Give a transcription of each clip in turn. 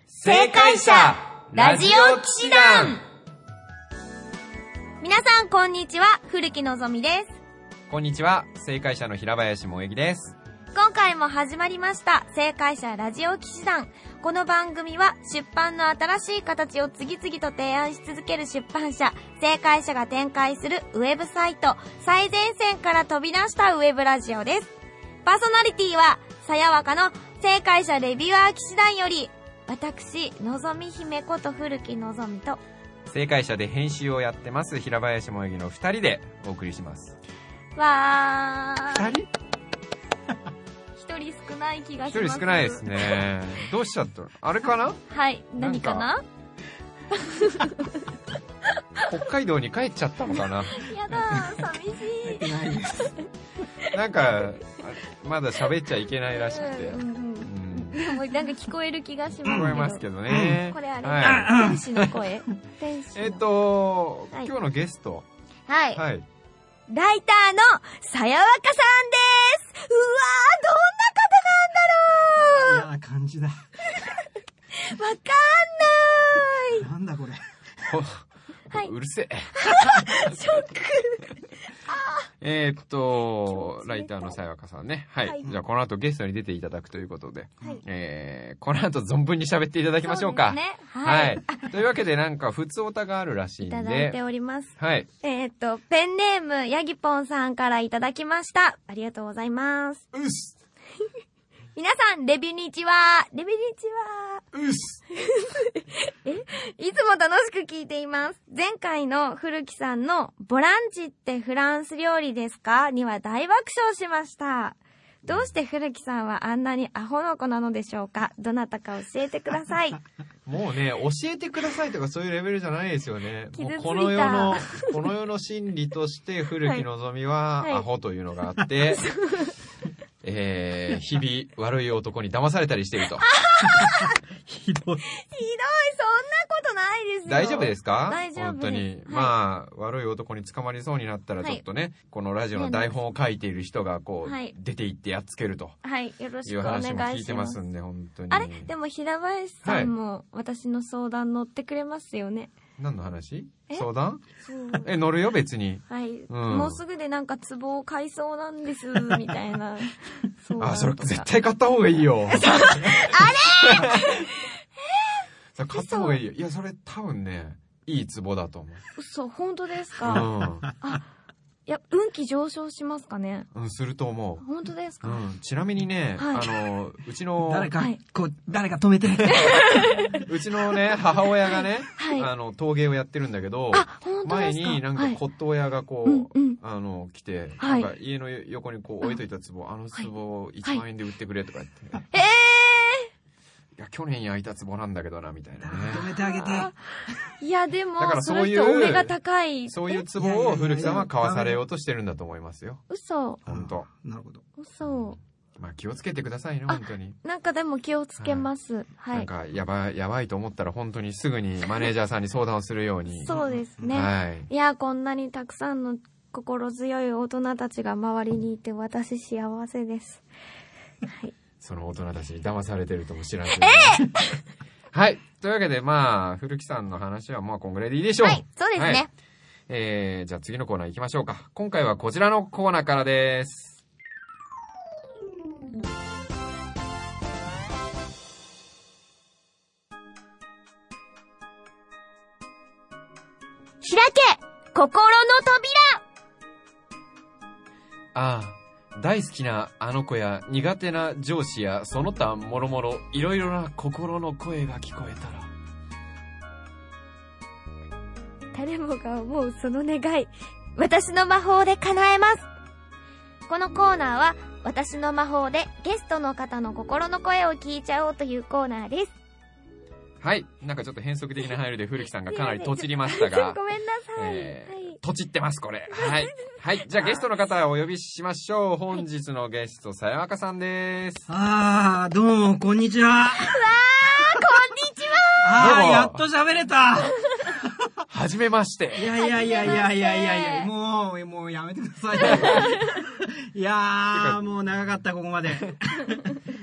正解者ラジオ騎士団。 皆さんこんにちは、古木のぞみです。 こんにちは、正解者の平林萌樹です。 今回も始まりました正解者ラジオ騎士団。この番組は出版の新しい形を次々と提案し続ける出版社正解者が展開するウェブサイト、最前線から飛び出したウェブラジオです。パーソナリティはさやわかの正解者レビュアー騎士団より、私のぞみ姫こと古木のぞみと、 正解者で編集をやってます平林萌樹の2人でお送りします。 わー、 2人一人少ない気がします。 一人少ないですね。どうしちゃったの？あれかな？ はい、何かな？ 北海道に帰っちゃったのかな？ やだー、寂しい。 なんかまだ喋っちゃいけないらしくて、 でもなんか聞こえる気がしますけど。 聞こえますけどね。 これあれ、 はい、 天使の声。天使の今日のゲスト、 はい、 はい、 ライターのさやわかさんです。うわー、どんな方なんだろう。 嫌な感じだ。わかんない。 なんだこれ。 はい、 うるせえ。 ショック。 ライターのさやわかさんね。はい。はい、じゃあこの後ゲストに出ていただくということで、はい、この後存分に喋っていただきましょうか。 そうですね。はい。はい、 というわけでなんか普通オタがあるらしいんで。 いただいております。 はい。 ペンネームヤギポンさんからいただきました。ありがとうございます。 うっす。 皆さん、レビューにちは。レビューにちは。 うっす。 いつも楽しく聞いています。前回の古木さんのボランチってフランス料理ですかには大爆笑しました。どうして古木さんはあんなにアホの子なのでしょうか？どなたか教えてください。 もうね、教えてくださいとかそういうレベルじゃないですよね。 傷ついた。 もうこの世の真理として古木のぞみはアホというのがあって、日々悪い男に騙されたりしていると。 ひどい。 そんなことないですよ。 大丈夫ですか？ 大丈夫です。 本当に。はい、まあ、悪い男に捕まりそうになったらちょっとね、はい、このラジオの台本を書いている人がこう、はい、出て行ってやっつけると。 はい、よろしくお願いします。いう話も聞いてますんで、本当に。 あれ？でも平林さんも私の相談乗ってくれますよね。 何の話？相談？ そう。 乗るよ別に。 はい、もうすぐでなんか壺を買いそうなんですみたいな。 あ、それ絶対買った方がいいよ。あれ？それ買った方がいいよ。いや、それ多分ね、いい壺だと思う。 嘘、本当ですか？あ、いや、運気上昇しますかね？ すると思う。 本当ですか？ ちなみにね、はい、うちの誰か止めて。 うちのね、母親がね、はい、陶芸をやってるんだけど、前になんか骨董屋がこう、来て、はい、なんか家の横にこう置いといた壺、あの壺1万円で売ってくれとか言って。いや、去年焼いた壺なんだけどな、みたいなね。 止めてあげて。 いや、でも、 だからそういう、 お目が高い。 そういう壺を古木さんは買わされようとしてるんだと思いますよ。 嘘。 本当。 なるほど。 嘘。 まあ気をつけてくださいね、本当に。 なんかでも気をつけます。はい。 なんかやばいと思ったら本当にすぐにマネージャーさんに相談をするように。 そうですね。はい。いや、こんなにたくさんの心強い大人たちが周りにいて私幸せです。はい。 その大人たちに騙されてるとも知らんけど。はい。というわけで、まあ、古木さんの話はまあ、こんぐらいでいいでしょう。 はい、そうですね。 はい、じゃあ次のコーナー行きましょうか。今回はこちらのコーナーからです。 開け心の扉。 ああ。大好きなあの子や苦手な上司やその他もろもろいろいろな心の声が聞こえたら、 誰もが思うその願い、私の魔法で叶えます。このコーナーは私の魔法でゲストの方の心の声を聞いちゃおうというコーナーです。 はい、なんかちょっと変則的な入りで古木さんがかなりとちりましたがごめんなさい、 とちってますこれ。はいはい、じゃあゲストの方をお呼びしましょう。本日のゲスト、さやわかさんです。 どうもこんにちは。 わー、こんにちは。 やっと喋れた。 はじめまして。 いや、もうやめてください。いやー、もう長かった、ここまで。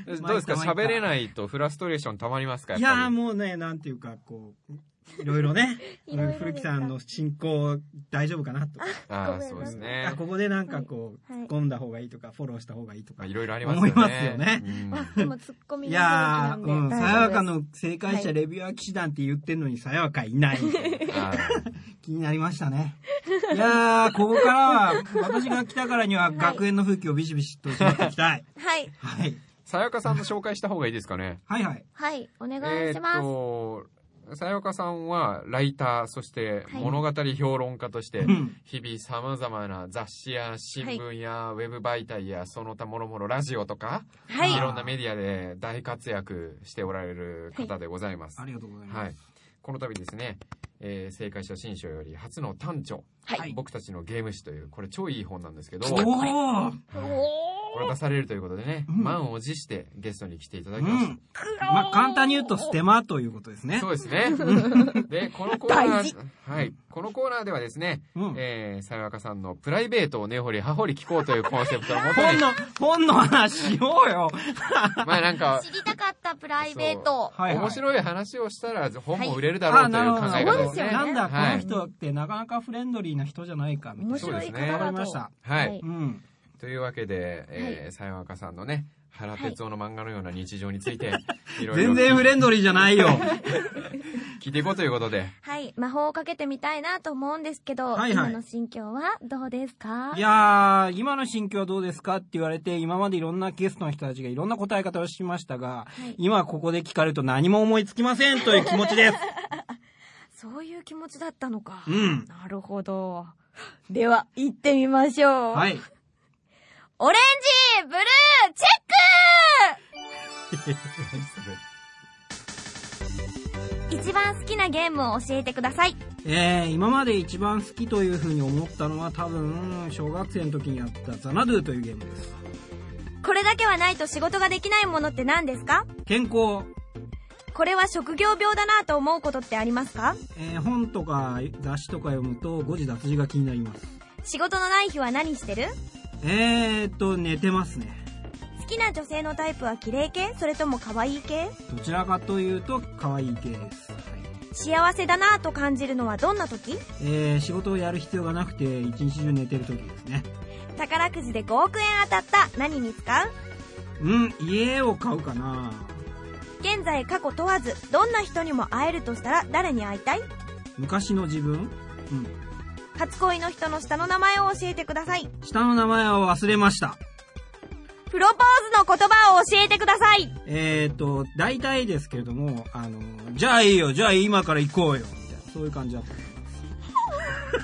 どうですか、喋れないとフラストレーションたまりますか？ いやーもうね、なんていうか、こう、いろいろね、古木さんの進行大丈夫かなと。 ああ、そうですね。 ここでなんかこう、突っ込んだ方がいいとか、フォローした方がいいとか。 いろいろありますよね。 思いますよね。 でも突っ込みいやー、さやかの正解者レビュアー騎士団って言ってんのにさやかいない。気になりましたね。いやー、ここからは、私が来たからには学園の風紀をビシビシとしていきたい。 はい。 はい。 さやかさんの紹介した方がいいですかね。 はいはい。はい、お願いします。 さやかさんはライター、そして物語評論家として日々様々な雑誌や新聞やウェブ媒体やその他もろもろラジオとか、いろんなメディアで大活躍しておられる方でございます。 ありがとうございます。はい。 この度ですね、正解者新書より初の短著、僕たちのゲーム誌という、これ超いい本なんですけど、これ出されるということでね、満を持してゲストに来ていただきました。 まあ簡単に言うとステマということですね。 そうですね。で、このコーナーではですね、さやかさんのプライベートを根掘り葉掘り聞こうというコンセプトをもとに本の話しようよ。 まあなんか知りたかったプライベート、 面白い話をしたら本も売れるだろうという考え方ですね。 なんだこの人ってなかなかフレンドリーな人じゃないかみたいな。 面白い方だと。 わかりました。 はい。というわけで、さやかさんのね、原哲夫の漫画のような日常について、いろいろ。 全然フレンドリーじゃないよ。 聞いていこうということで。 はい。魔法をかけてみたいなと思うんですけど、今の心境はどうですか？ いやー、今の心境はどうですかって言われて、今までいろんなゲストの人たちがいろんな答え方をしましたが、今ここで聞かれると何も思いつきませんという気持ちです。 そういう気持ちだったのか。 なるほど。では、行ってみましょう。 はい。 オレンジブルーチェック一番好きなゲームを教えてください。 今まで一番好きというふうに思ったのは多分小学生の時にやったザナドゥというゲームです。 これだけはないと仕事ができないものって何ですか？ 健康。 これは職業病だなと思うことってありますか？ 本とか雑誌とか読むと誤字脱字が気になります。 仕事のない日は何してる？ 寝てますね。 好きな女性のタイプは綺麗系？それとも可愛い系？ どちらかというと可愛い系です。 幸せだなと感じるのはどんな時？ 仕事をやる必要がなくて一日中寝てる時ですね。 宝くじで5億円当たった。何に使う？ 家を買うかな。 現在過去問わずどんな人にも会えるとしたら誰に会いたい？ 昔の自分？ 初恋の人の下の名前を教えてください。 下の名前を忘れました。 プロポーズの言葉を教えてください。 大体ですけれども、じゃあいいよ、じゃあ今から行こうよ、みたいな、そういう感じだったと思います。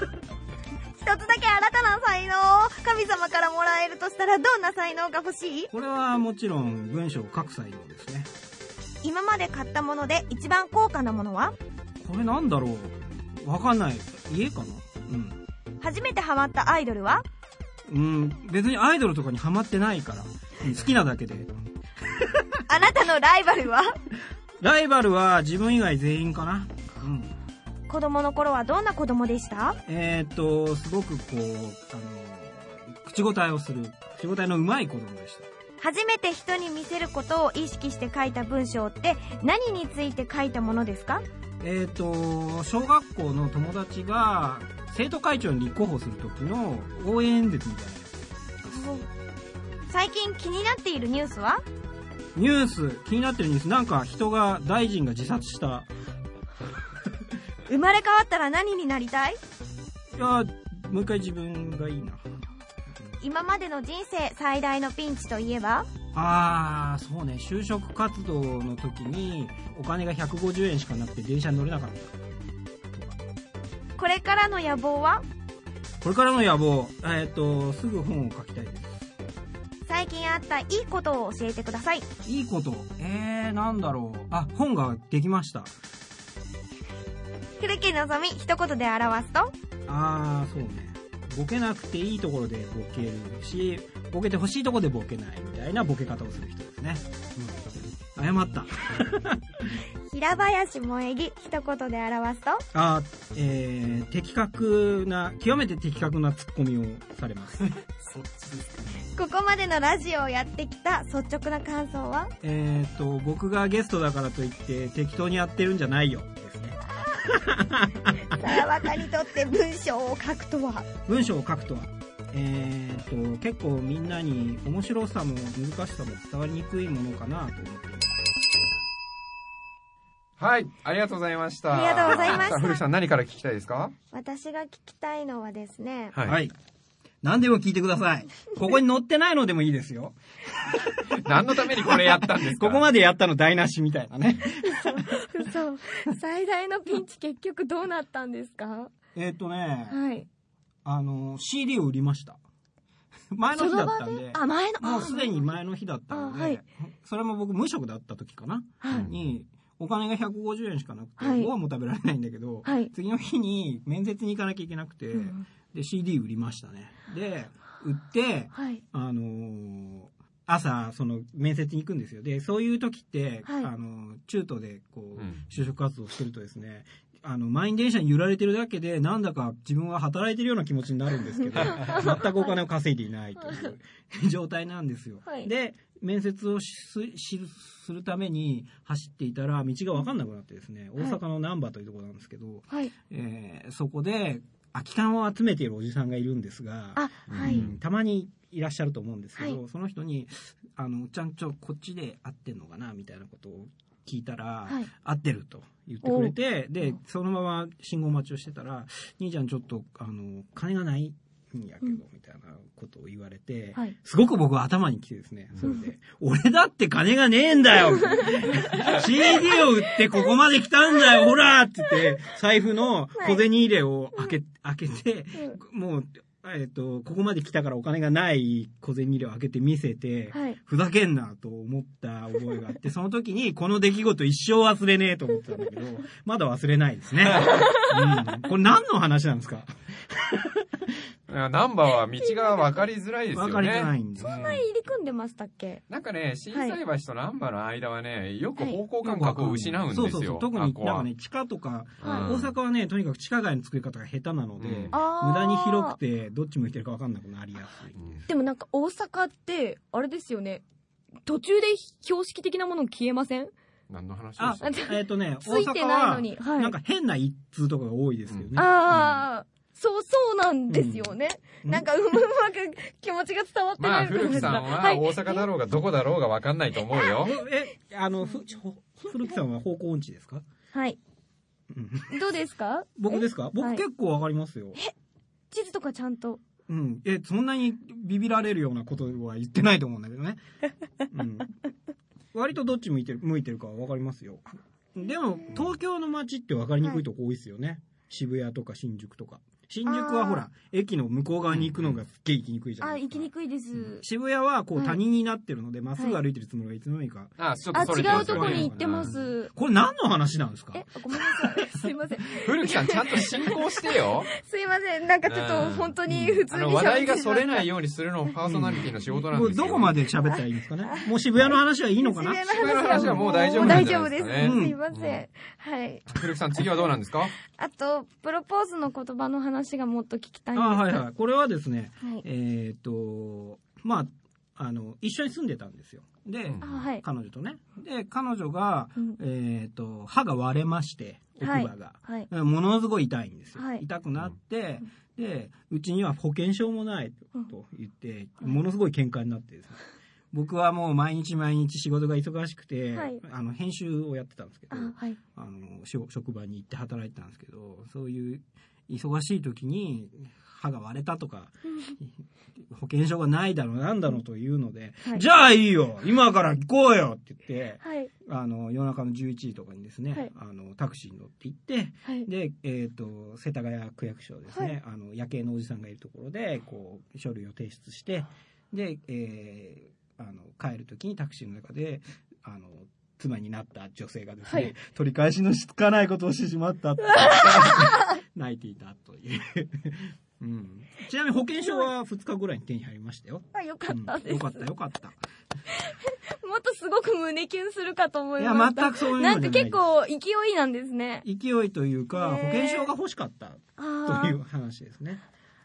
一つだけ新たな才能を神様からもらえるとしたらどんな才能が欲しい？ これはもちろん文章を書く才能ですね。 今まで買ったもので一番高価なものは？ これなんだろう、わかんない。家かな。 初めてハマったアイドルは？ 別にアイドルとかにハマってないから、好きなだけで。 あなたのライバルは？ ライバルは自分以外全員かな。 子供の頃はどんな子供でした？ すごくこう、口答えをする、口答えの上手い子供でした。 初めて人に見せることを意識して書いた文章って何について書いたものですか？ 小学校の友達が生徒会長に立候補する時の応援演説みたいなやつです。 最近気になっているニュースは？ 気になってるニュース、なんか大臣が自殺した。 生まれ変わったら何になりたい？ いや、もう一回自分がいいな。 今までの人生最大のピンチといえば？ そうね、就職活動の時にお金が150円しかなくて電車に乗れなかった。 これからの野望は？ これからの野望、すぐ本を書きたいです。 最近あったいいことを教えてください。 いいこと、なんだろう。本ができました。 古木のぞみ、一言で表すと？そうね。ボケなくていいところでボケるし、ボケてほしいところでボケないみたいなボケ方をする人ですね。謝った。 平林萌木、一言で表すと？ 極めて的確なツッコミをされます。 そっちですかね。 ここまでのラジオをやってきた率直な感想は？ 僕がゲストだからといって適当にやってるんじゃないよですね。 さやわかにとって文章を書くとは？ 結構みんなに面白さも難しさも伝わりにくいものかなと思っています。 はい、ありがとうございました。 ありがとうございました。 古木さん、何から聞きたいですか？ 私が聞きたいのはですね、 はい。何でも聞いてください。ここに載ってないのでもいいですよ。 何のためにこれやったんですか？ ここまでやったの台無しみたいなね。 嘘。最大のピンチ結局どうなったんですか？はい。 CD を売りました。前の日だったんで。もうすでに前の日だったので、はい、それも僕無職だった時かな、はい、に、お金が150円しかなくて、ご飯も食べられないんだけど、はい、次の日に面接に行かなきゃいけなくて、で CD 売りましたね。で売って、はい、朝その面接に行くんですよ。でそういう時って、はい、中途でこう就職活動してるとですね、満員電車に揺られてるだけでなんだか自分は働いてるような気持ちになるんですけど全くお金を稼いでいないという状態なんですよ、はい、で面接をするために走っていたら道が分かんなくなってですね、大阪の難波というところなんですけど、はい、そこで空き缶を集めているおじさんがいるんですが、はい、たまにいらっしゃると思うんですけど、はい、その人にちゃんとこっちで合ってんのかなみたいなことを聞いたら、はい、合ってると言ってくれて、でそのまま信号待ちをしてたら、兄ちゃんちょっと金がないんやけど、みたいなことを言われて、はい、すごく僕は頭にきてですね、それで、俺だって金がねえんだよCD を売ってここまで来たんだよほらって言って財布の小銭入れを開けて、もうここまで来たからお金がない小銭入れを開けて見せて、はい、ふざけんなと思った覚えがあって、その時にこの出来事一生忘れねえと思ってたんだけど、まだ忘れないですね。これ何の話なんですか？ ナンバーは道が分かりづらいですよね。分かりづらいんで。 そんなに入り組んでましたっけ？ なんかね、心斎橋とナンバーの間はね、よく方向感覚を失うんですよ。そう特になんかね、地下とか、大阪はね、とにかく地下街の作り方が下手なので、無駄に広くてどっち向いてるか分かんなくなりやすい。 でもなんか大阪ってあれですよね。途中で標識的なもの消えません？ 何の話ですか？ ついてないのに、 なんか変な一通とかが多いですけどね。 そうなんですよね。なんかうまく気持ちが伝わってない。 古木さんは大阪だろうがどこだろうが分かんないと思うよ。 古木さんは方向音痴ですか？ はい。どうですか？ 僕ですか？僕結構分かりますよ。 地図とかちゃんと。 そんなにビビられるようなことは言ってないと思うんだけどね。割とどっち向いてるかは分かりますよ。でも東京の街って分かりにくいとこ多いですよね。渋谷とか新宿とか。新宿はほら駅の向こう側に行くのがすっげえ行きにくいじゃないですか。 行きにくいです。 渋谷はこう谷になってるのでまっすぐ歩いてるつもりがいつの間にか。 違うとこに行ってます。 これ何の話なんですか？ ごめんなさい。すいません。 古木さんちゃんと進行してよ。 すいません。なんかちょっと本当に普通に話題がそれないようにするのパーソナリティの仕事なんですよ。 どこまで喋ったらいいんですかね？もう渋谷の話はいいのかな？ 渋谷の話はもう大丈夫なんじゃないですかね。 すいません。はい。 古木さん次はどうなんですか？ あとプロポーズの言葉の話がもっと聞きたいんです。 はいはい。これはですね、一緒に住んでたんですよ。で、彼女とね。で、彼女が、歯が割れまして、奥歯が。ものすごい痛いんですよ。痛くなって、で、うちには保険証もないと言って、ものすごい喧嘩になってですね。僕はもう毎日仕事が忙しくて、編集をやってたんですけど、職場に行って働いてたんですけど、そういう忙しい時に歯が割れたとか、保険証がないだろうなんだろうというので、じゃあいいよ今から行こうよって言って、夜中の11時とかにですね、タクシーに乗って行って、で、世田谷区役所ですね、夜景のおじさんがいるところでこう書類を提出して、で、帰る時にタクシーの中で妻になった女性がですね、取り返しのしつかないことをしてしまったって泣いていたというちなみに保険証は2日ぐらいに手に入りましたよ。 よかったです。 よかったもっとすごく胸キュンするかと思いました。 いや全くそういうのじゃない。 なんか結構勢いなんですね。 勢いというか保険証が欲しかったという話ですね。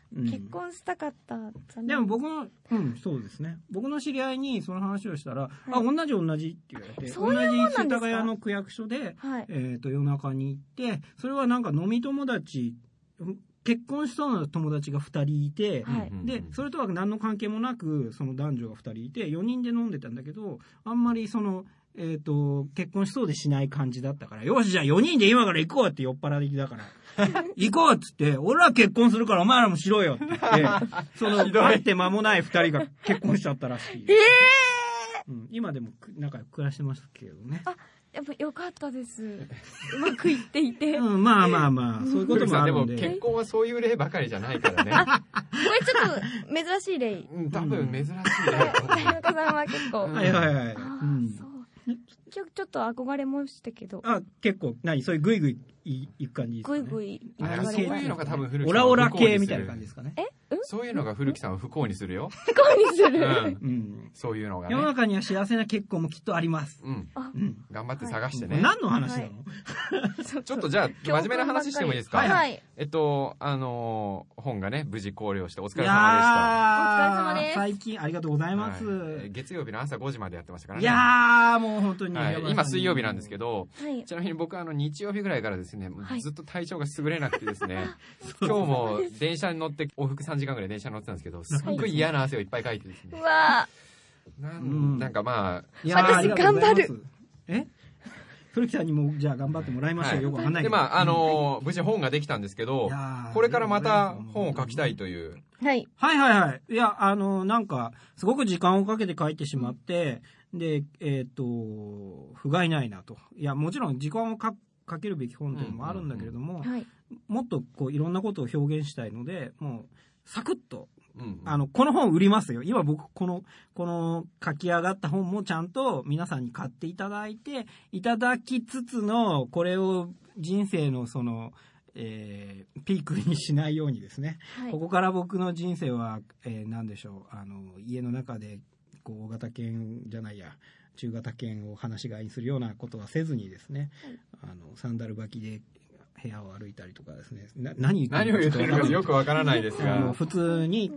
結婚したかった。 でも僕の、そうですね。僕の知り合いにその話をしたら、同じって言われて、 そういうもんなんですか？ 同じ世田谷の区役所で、夜中に行って、それはなんか飲み友達、結婚しそうな友達が2人いて、で、それとは何の関係もなく、その男女が2人いて、4人で飲んでたんだけど、あんまりその、結婚しそうでしない感じだったから、よし、じゃあ4人で今から行こうって酔っ払いだから、行こうっつって、俺ら結婚するからお前らもしろよって言って、その、会って間もない2人が結婚しちゃったらしい。今でも仲良く暮らしてますけどね。 やっぱ良かったです。うまくいっていて。 まあ、そういうこともあるんで。 でも結婚はそういう例ばかりじゃないからね。 これちょっと珍しい例。 多分珍しい例。 田中さんは結構。 はい。 そう。ちょっと憧れましたけど。 結構、そういうグイグイ行く感じですかね。 グイグイ。 そういうのが多分古木さん。オラオラ系みたいな感じですかね。 そういうのが古木さんを不幸にするよ。 不幸にする。 そういうのがね。 世の中には幸せな結婚もきっとあります。 頑張って探してね。 何の話なの？ちょっとじゃあ真面目な話してもいいですか？ はい。 本がね無事考慮してお疲れ様でした。 お疲れ様です。 最近ありがとうございます。 月曜日の朝5時までやってましたからね。 いやーもう本当に。 今水曜日なんですけど、ちなみに僕日曜日ぐらいからですね、ずっと体調が優れなくてですね、今日も電車に乗って往復3時間ぐらい電車に乗ってたんですけど、すっごい嫌な汗をいっぱいかいてですね。 うわなんかまあ、 私頑張る。 古木さんにもじゃあ頑張ってもらいましょう。よくわかんないけど。 で無事本ができたんですけど、これからまた本を書きたいという。 はい。 いや、なんか、すごく時間をかけて書いてしまって、で、不甲斐ないなと。いや、もちろん時間をかけるべき本というのもあるんだけれども、もっとこういろんなことを表現したいので、もう、サクッと、この本売りますよ。今僕、この書き上がった本もちゃんと皆さんに買っていただきつつの、これを人生のその、ピークにしないようにですね。ここから僕の人生は、何でしょう、家の中で、大型犬じゃないや、中型犬を放し飼いにするようなことはせずにですね、サンダル履きで部屋を歩いたりとかですね、何を言ってるかよくわからないですが、 普通に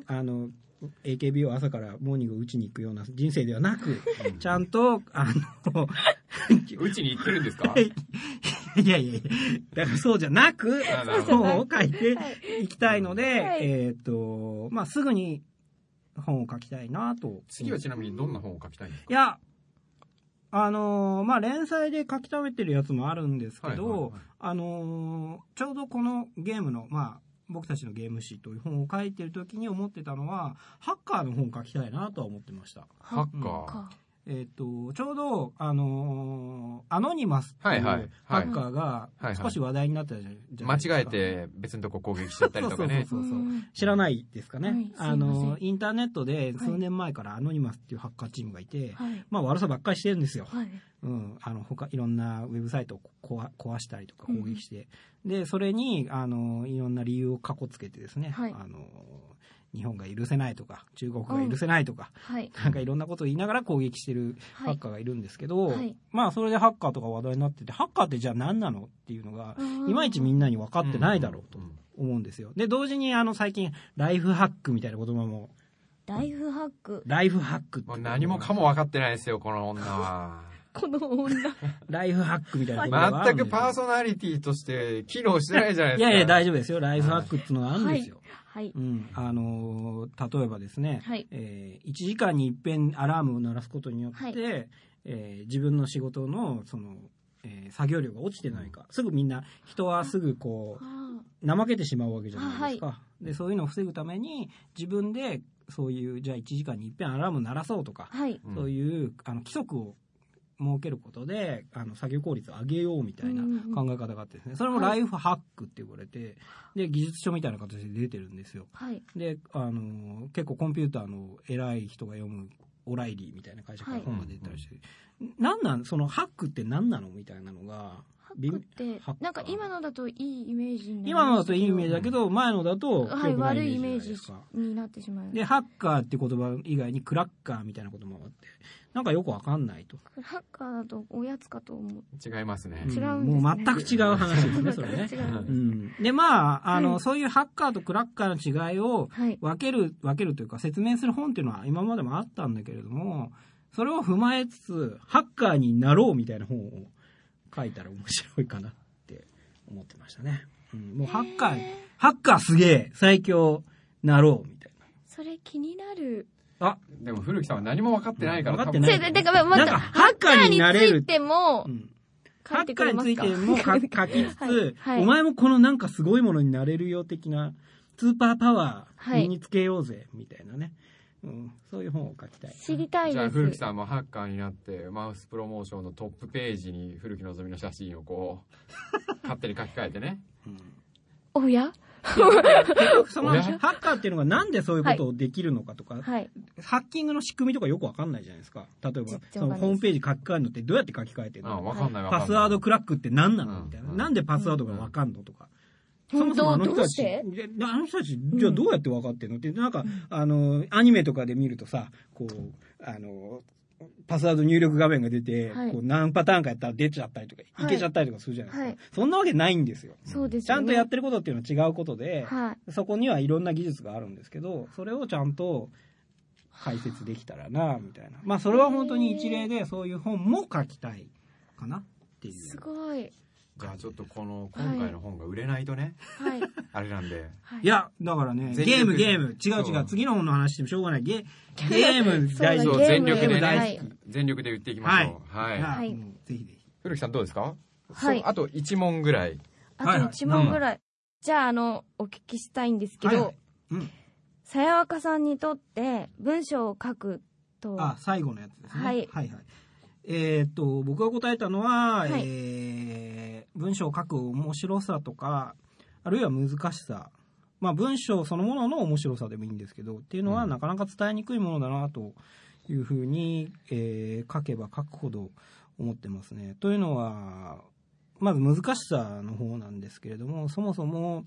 AKB を朝からモーニングを打ちに行くような人生ではなく、ちゃんと打ちに行ってるんですか？ いやだからそうじゃなく本を書いていきたいので、すぐに本を書きたいなと。 次はちなみにどんな本を書きたいんですか？ いや、連載で書き溜めてるやつもあるんですけど、ちょうどこのゲームの、僕たちのゲーム誌という本を書いてる時に思ってたのは、ハッカーの本を書きたいなとは思ってました。 ハッカー、 ちょうど、アノニマスっていうハッカーが少し話題になったじゃないですか。 間違えて別のとこ攻撃しちゃったりとかね。 そう知らないですかね。インターネットで数年前からアノニマスっていうハッカーチームがいて、悪さばっかりしてるんですよ。いろんなウェブサイトを壊したりとか攻撃して。で、それに、いろんな理由をかこつけてですね、日本が許せないとか、中国が許せないとか、なんかいろんなことを言いながら攻撃してるハッカーがいるんですけど、それでハッカーとか話題になってて、ハッカーってじゃあ何なのっていうのが、いまいちみんなに分かってないだろうと思うんですよ。で、同時に最近、ライフハックみたいな言葉も、 ライフハックって何もかも分かってないですよ、この女は。 この女。 ライフハックみたいな言葉があるんですよ。 全くパーソナリティとして機能してないじゃないですか。 いや大丈夫ですよ。ライフハックっていうのがあるんですよ。 例えばですね、1時間に一遍アラームを鳴らすことによって、自分の仕事の作業量が落ちてないか、すぐ人はすぐ怠けてしまうわけじゃないですか。で、そういうのを防ぐために自分でそういうじゃあ1時間に一遍アラーム鳴らそうとか、そういう規則を設けることで作業効率を上げようみたいな考え方があってですね、それもライフハックって言われて、で技術書みたいな形で出てるんですよ。で結構コンピューターの偉い人が読むオライリーみたいな会社から本が出たりして、そのハックって何なのみたいなのがハックってなんか今のだといいイメージになり今のだといいイメージだけど、前のだと悪いイメージになってしまう。 で、ハッカーって言葉以外にクラッカーみたいなこともあって、なんかよくわかんないと。 ハッカーだとおやつかと思う。 違いますね。 違うんですね。 もう全く違う話ですね、それね。で、まあ、そういうハッカーとクラッカーの違いを分けるというか説明する本っていうのは今までもあったんだけれども、それを踏まえつつ、ハッカーになろうみたいな本を書いたら面白いかなって思ってましたね。もうハッカーすげえ最強なろうみたいな。 それ気になる。 あ、でも古木さんは何も分かってないから分かってない。 だからなんかハッカーになれるっても、 ハッカーについても書きつつ、お前もこのなんかすごいものになれるよ的なスーパーパワー身につけようぜみたいなね。そういう本を書きたい。 知りたいです。 じゃあ古木さんもハッカーになってマウスプロモーションのトップページに古木のぞみの写真をこう勝手に書き換えてね。 おや？ そのハッカーっていうのがなんでそういうことをできるのかとか、ハッキングの仕組みとかよくわかんないじゃないですか。例えばそのホームページ書き換えるのってどうやって書き換えてるの？ わかんない。 パスワードクラックって何なのみたいな。なんでパスワードがわかんのとか。そもそもあの人たち、じゃあどうやって分かってんのって、なんか、アニメとかで見るとさ、こう、パスワード入力画面が出て、こう何パターンかやったら出ちゃったりとか、いけちゃったりとかするじゃないですか。そんなわけないんですよ。 そうですね。 ちゃんとやってることっていうのは違うことで、そこにはいろんな技術があるんですけど、それをちゃんと解説できたらな、みたいな。まあ、それは本当に一例で、そういう本も書きたいかなっていう。 すごい。 じゃあちょっと今回の本が売れないとね、あれなんで。 いや、だからね、ゲーム。違う。次の本の話してもしょうがない。ゲーム大事。 全力でね、全力で言っていきましょう。 はい。ぜひぜひ。 古木さんどうですか？ はい。 あと1問ぐらい。 あと1問ぐらい。じゃあお聞きしたいんですけど、さやわかさんにとって文章を書くと。 最後のやつですね。 はい。 僕が答えたのは、文章を書く面白さとか、あるいは難しさ。まあ文章そのものの面白さでもいいんですけど、っていうのはなかなか伝えにくいものだなというふうに、書けば書くほど思ってますね。というのは、まず難しさの方なんですけれども、そもそも、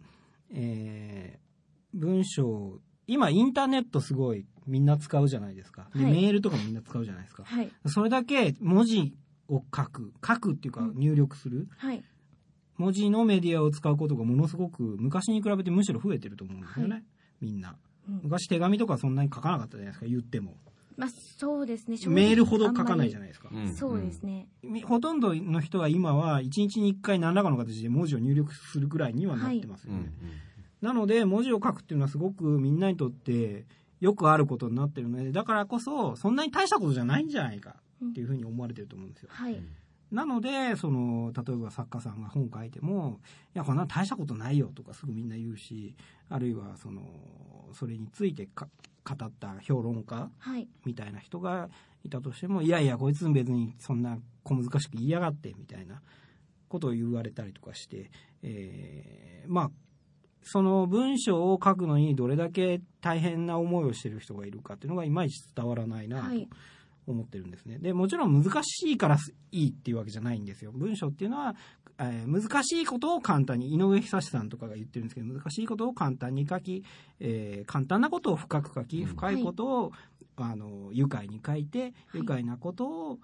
文章、今インターネットすごいみんな使うじゃないですか。でメールとかもみんな使うじゃないですか。それだけ文字を書くっていうか入力する、文字のメディアを使うことがものすごく昔に比べてむしろ増えてると思うんですよね、みんな。昔手紙とかそんなに書かなかったじゃないですか、言っても。 まあそうですね。 メールほど書かないじゃないですか。 そうですね。 ほとんどの人は今は1日に1回何らかの形で文字を入力するくらいにはなってますよね。なので文字を書くっていうのはすごくみんなにとってよくあることになってるので、だからこそそんなに大したことじゃないんじゃないかっていうふうに思われてると思うんですよ。なので例えば作家さんが本書いても、いやこんな大したことないよとかすぐみんな言うし、あるいはそれについて語った評論家みたいな人がいたとしても、いやいやこいつ別にそんな小難しく言いやがってみたいなことを言われたりとかして、まあその文章を書くのにどれだけ大変な思いをしている人がいるかっていうのがいまいち伝わらないなと思ってるんですね。でもちろん難しいからいいっていうわけじゃないんですよ。文章っていうのは、難しいことを簡単に、井上久志さんとかが言ってるんですけど、難しいことを簡単に書き、簡単なことを深く書き、深いことを、愉快に書いて、愉快なことを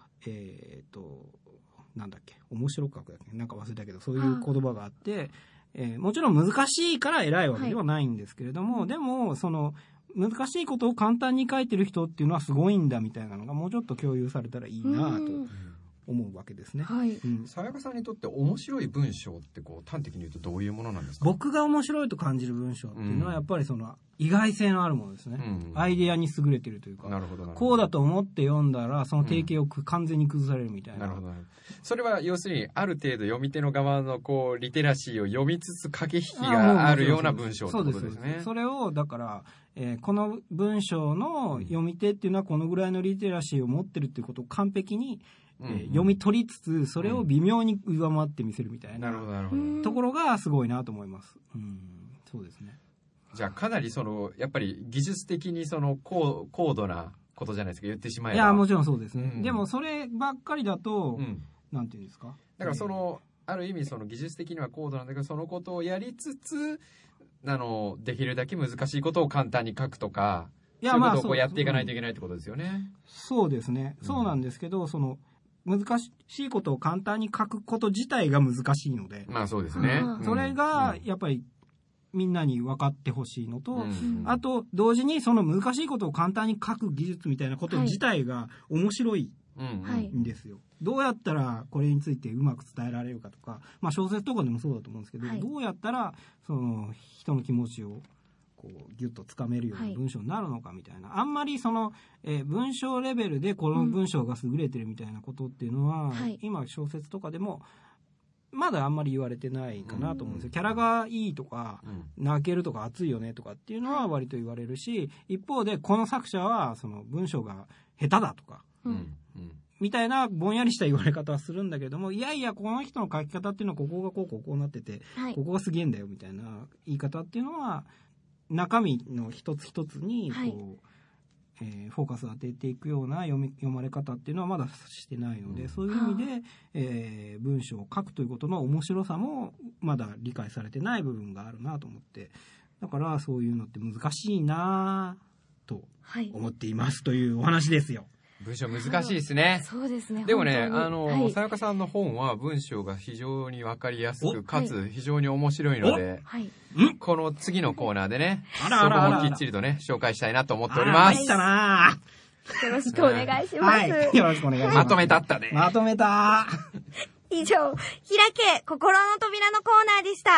なんだっけ、面白く書くだっけ、なんか忘れたけど、そういう言葉があって、もちろん難しいから偉いわけではないんですけれども、でも難しいことを簡単に書いてる人っていうのはすごいんだみたいなのがもうちょっと共有されたらいいなと思うわけですね。 さやかさんにとって面白い文章って端的に言うとどういうものなんですか？ 僕が面白いと感じる文章っていうのはやっぱり意外性のあるものですね。アイデアに優れてるというか、こうだと思って読んだらその定型を完全に崩されるみたいな。 それは要するにある程度読み手の側のリテラシーを読みつつ駆け引きがあるような文章ってことですね。 それをだから、この文章の読み手っていうのはこのぐらいのリテラシーを持ってるっていうことを完璧に読み取りつつ、それを微妙に上回って見せるみたいなところがすごいなと思います。そうですね。 じゃあかなりやっぱり技術的に高度なことじゃないですか、言ってしまえば。 いやもちろんそうですね。でもそればっかりだと、なんていうんですか。 だからある意味その技術的には高度なんだけど、そのことをやりつつ、できるだけ難しいことを簡単に書くとか、そういうことをこうやっていかないといけないってことですよね。 そうですね。そうなんですけど、その、難しいことを簡単に書くこと自体が難しいので。 まあそうですね。 それが、やっぱり、みんなに分かってほしいのと、あと、同時にその難しいことを簡単に書く技術みたいなこと自体が面白いんですよ。どうやったらこれについてうまく伝えられるかとか、まあ小説とかでもそうだと思うんですけど、どうやったら、その、人の気持ちを、こうギュッとつかめるような文章になるのかみたいな、あんまりその、文章レベルでこの文章が優れてるみたいなことっていうのは、今小説とかでもまだあんまり言われてないかなと思うんですよ。キャラがいいとか、泣けるとか熱いよねとかっていうのは割と言われるし、一方でこの作者はその文章が下手だとか、みたいなぼんやりした言われ方はするんだけども、いやいやこの人の書き方っていうのはここがこうなってて、ここがすげえんだよみたいな言い方っていうのは、中身の一つ一つにこう、フォーカスを当てていくような読まれ方っていうのはまだしてないので、そういう意味で、文章を書くということの面白さもまだ理解されてない部分があるなと思って、だからそういうのって難しいなと思っていますというお話ですよ。 文章難しいですね。 そうですね。 でもね、さやかさんの本は文章が非常にわかりやすく、かつ非常に面白いので、この次のコーナーでね、そこもきっちりとね、紹介したいなと思っております。 よろしくお願いします。 よろしくお願いします。 まとめたったね。 まとめた。 以上、開け心の扉のコーナーでした。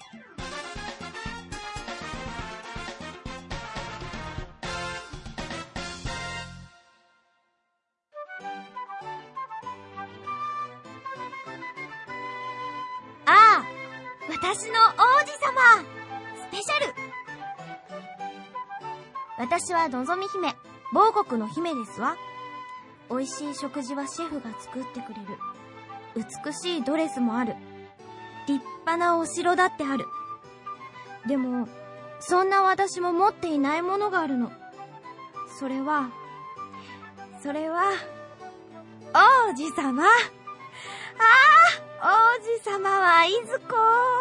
私の王子様スペシャル。私はのぞみ姫、某国の姫ですわ。美味しい食事はシェフが作ってくれる。美しいドレスもある。立派なお城だってある。でもそんな私も持っていないものがあるの。それは王子様。王子様はいずこ。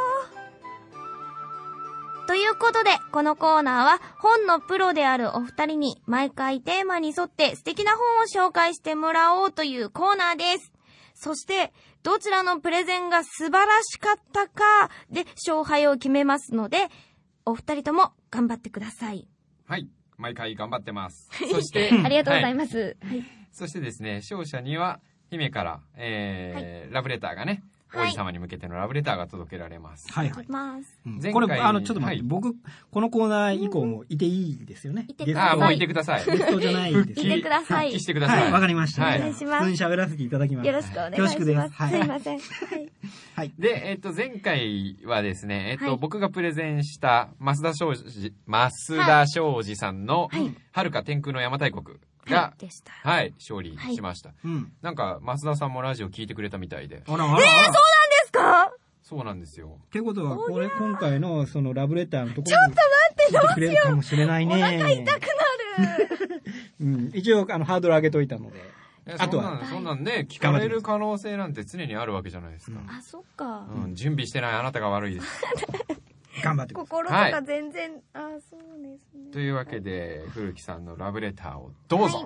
ということで、このコーナーは本のプロであるお二人に毎回テーマに沿って素敵な本を紹介してもらおうというコーナーです。そしてどちらのプレゼンが素晴らしかったかで勝敗を決めますので、お二人とも頑張ってください。 はい、毎回頑張ってます。そしてありがとうございます。 そしてですね、勝者には姫から、ラブレターがね、王子様に向けてのラブレターが届けられます。 はいはい。これ、ちょっと待って、僕、このコーナー以降もいていいですよね。 もういてください。 ゲストじゃないです。 いてください。 復帰してください。 はい、わかりました。 お願いします。 普通に喋らせていただきます。 よろしくお願いします。 恐縮です。 すいません。 はい。 で、前回はですね、僕がプレゼンした増田昌司さんの、遥か天空の邪馬台国が、勝利しました。なんか、増田さんもラジオ聞いてくれたみたいで。 そうなんですか？ そうなんですよ。 ってことは、今回のそのラブレターのところにちょっと待って、どうしよう。 聞いてくれるかもしれないね。 お腹痛くなる。一応、ハードル上げといたので。 あとは。そんなんで、聞かれる可能性なんて常にあるわけじゃないですか。 あ、そっか。 準備してないあなたが悪いです。 頑張ってください。 心とか全然、そうですね。 というわけで、古木さんのラブレターをどうぞ。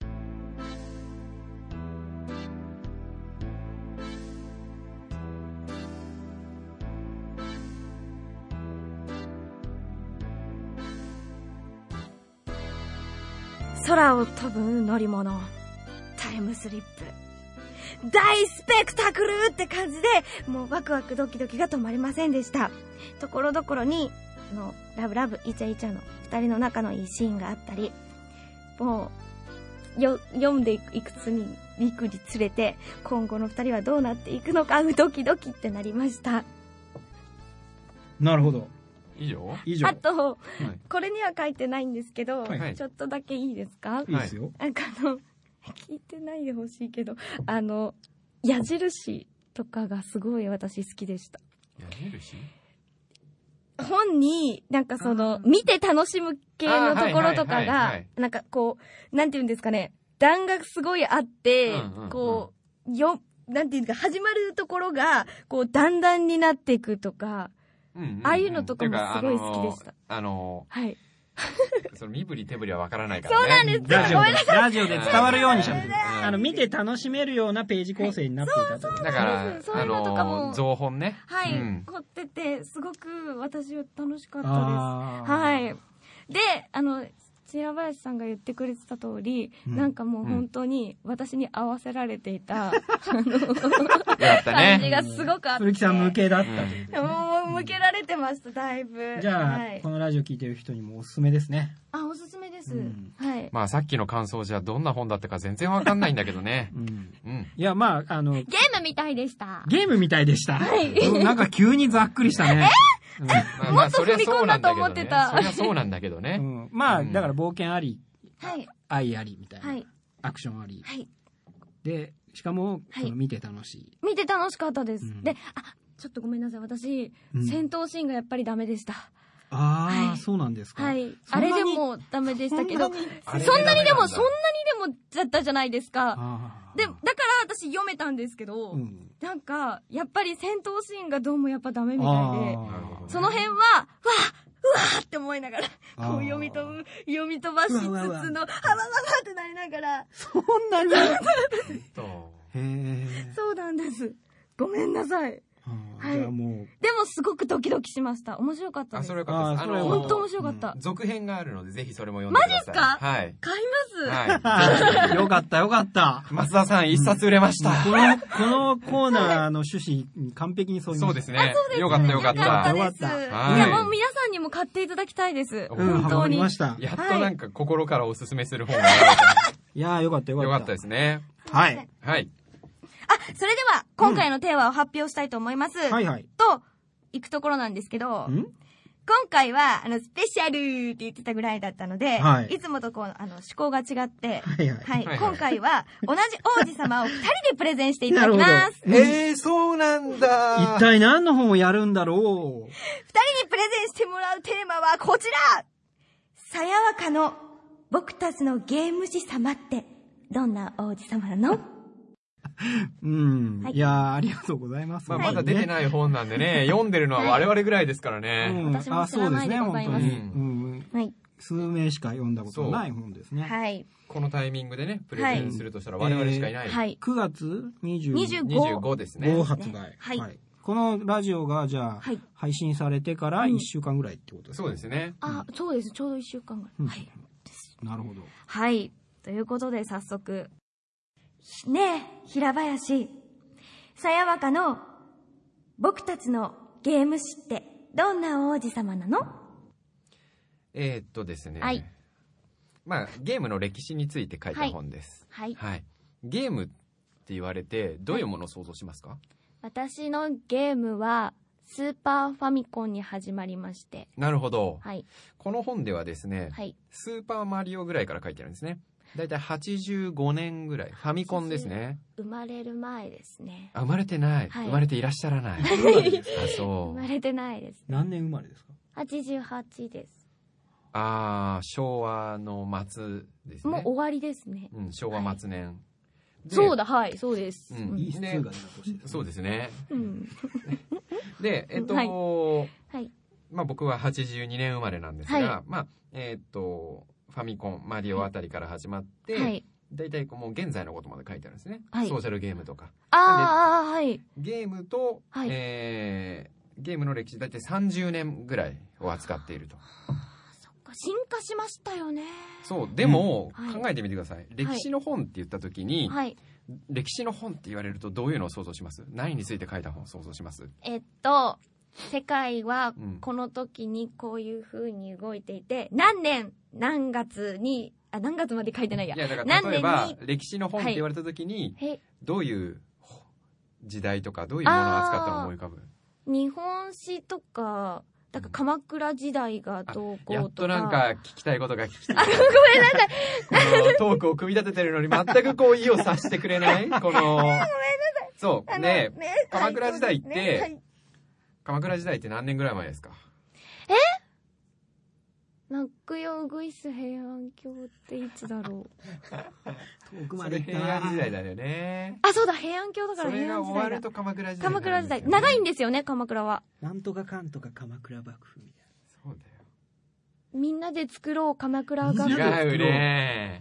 空を飛ぶ乗り物、タイムスリップ、大スペクタクルって感じで、もうワクワクドキドキが止まりませんでした。ところどころにラブラブイチャイチャの二人の仲のいいシーンがあったり、もう読んでいくつに行くにつれて、今後の二人はどうなっていくのかドキドキってなりました。 なるほど。 以上あと、これには書いてないんですけど、ちょっとだけいいですか？ いいですよ。 なんか聞いてないでほしいけど、矢印とかがすごい私好きでした。 矢印？ 本に、なんか見て楽しむ系のところとかが、なんかこう、なんていうんですかね、段がすごいあって、こう、 なんていうか、始まるところが、こう、段々になっていくとか、ああいうのとかもすごい好きでした。はい。 その身振り手振りはわからないからね。 そうなんです。ごめんなさい。 ラジオで伝わるようにしゃべる。見て楽しめるようなページ構成になっていたと。 だから、 そういうのとかも造本ね。 はい。凝ってて、すごく私は楽しかったです。はい。で、白林さんが言ってくれてた通り、なんかもう本当に私に合わせられていた、感じがすごくあって。 古木さん向けだった。 もう向けられてました、だいぶ。 じゃあ、このラジオ聞いてる人にもおすすめですね。 おすすめです。はい。 まあさっきの感想じゃどんな本だったか全然わかんないんだけどね。 いや、まあ、ゲームみたいでした。 ゲームみたいでした。はい。なんか急にざっくりしたね。 もっと踏み込んだと思ってた。 そりゃそうなんだけどね。 まあ、だから冒険あり、愛ありみたいな。アクションあり。で、しかも、見て楽しい。 見て楽しかったです。で、ちょっとごめんなさい。私、戦闘シーンがやっぱりダメでした。 そうなんですか。 はい。あれでもダメでしたけど、そんなにでもだったじゃないですか。で、だから私読めたんですけど、なんか、やっぱり戦闘シーンがどうもやっぱダメみたいで、その辺は、うわーって思いながら、こう読み飛ばしつつの、はわわわってなりながら。 そんなにそうなんです。ごめんなさい。はい。でもすごくドキドキしました。面白かったです。 それよかったです。 本当面白かった。 続編があるので、ぜひそれも読んでください。 マジっすか？ はい。 買います。 はい。よかったよかった。 松田さん一冊売れました。 このコーナーの趣旨に完璧に沿いました。 そうですね。よかったよかった。 よかった。いや、もう皆さんにも買っていただきたいです。本当に。 やっとなんか心からおすすめする本がある。 いやー、よかったよかった。 よかったですね。 はい。 はい。 それでは、今回のテーマを発表したいと思います。 はいはい。 と、行くところなんですけど、今回は、スペシャルって言ってたぐらいだったので、いつもとこう、趣向が違って、はい。今回は、同じ王子様を2人でプレゼンしていただきます。 そうなんだ。 一体何の本をやるんだろう。2人にプレゼンしてもらうテーマはこちら！さやわかの僕たちのゲーム師様って、どんな王子様なの？ いやありがとうございます。 まだ出てない本なんでね、読んでるのは我々ぐらいですからね。 私も知らないでございます。 はい。数名しか読んだことない本ですね。 はい。 このタイミングでね、プレゼンするとしたら我々しかいない。 はい。 9月 25ですね。 5発売。はい。このラジオがじゃあ、配信されてから1週間ぐらいってことですか？ そうですね。 そうです。ちょうど1週間ぐらい。はい。 なるほど。 はい。ということで早速。ねえ、平林。さやわかの僕たちのゲーム師ってどんな王子様なの？ ですね。はい。まあ、ゲームの歴史について書いた本です。 はい。 はい。ゲームって言われて、どういうものを想像しますか？ 私のゲームは、スーパーファミコンに始まりまして。 なるほど。 はい。 この本ではですね、スーパーマリオぐらいから書いてあるんですね。だいたい85年ぐらい。ファミコンですね。 生まれる前ですね。 生まれてない。生まれていらっしゃらない。 そう。生まれてないです。 何年生まれですか ？88です。 昭和の末ですね。 もう終わりですね。 昭和末年。 そうだ、はい、そうです。 いい数が出た年。 そうですね。で、まあ僕は82年生まれなんですが、まあ、ファミコン、マリオあたりから始まって、だいたいもう現在のことまで書いてあるんですね。ソーシャルゲームとか。 はい。 ゲームと、ゲームの歴史だいたい30年ぐらいを扱っていると。 そっか、進化しましたよね。 そう、でも、考えてみてください。歴史の本って言った時に、歴史の本って言われるとどういうのを想像します？何について書いた本を想像します？ 世界はこの時にこういう風に動いていて、何年何月に何月まで書いてないや。 いや、だから例えば歴史の本って言われた時に、どういう時代とかどういうものを扱ったのを思い浮かぶ？ 日本史とか、だから鎌倉時代がどうこうとか。 やっとなんか聞きたいことが聞きたい。 ごめんなさい。 このトークを組み立ててるのに全くこう意を察してくれないこの。ごめんなさい。そう。で、鎌倉時代って、 はい、 鎌倉時代って何年ぐらい前ですか泣くよウグイス平安京っていつだろう。 遠くまで行ったな。 平安時代だよね。 あ、そうだ、平安京だからそれ平安時代だ。 が終わると鎌倉時代。 鎌倉時代。長いんですよね、鎌倉は。 なんとかかんとか鎌倉幕府みたいな。 そうだよ。 みんなで作ろう鎌倉学府。 違うね。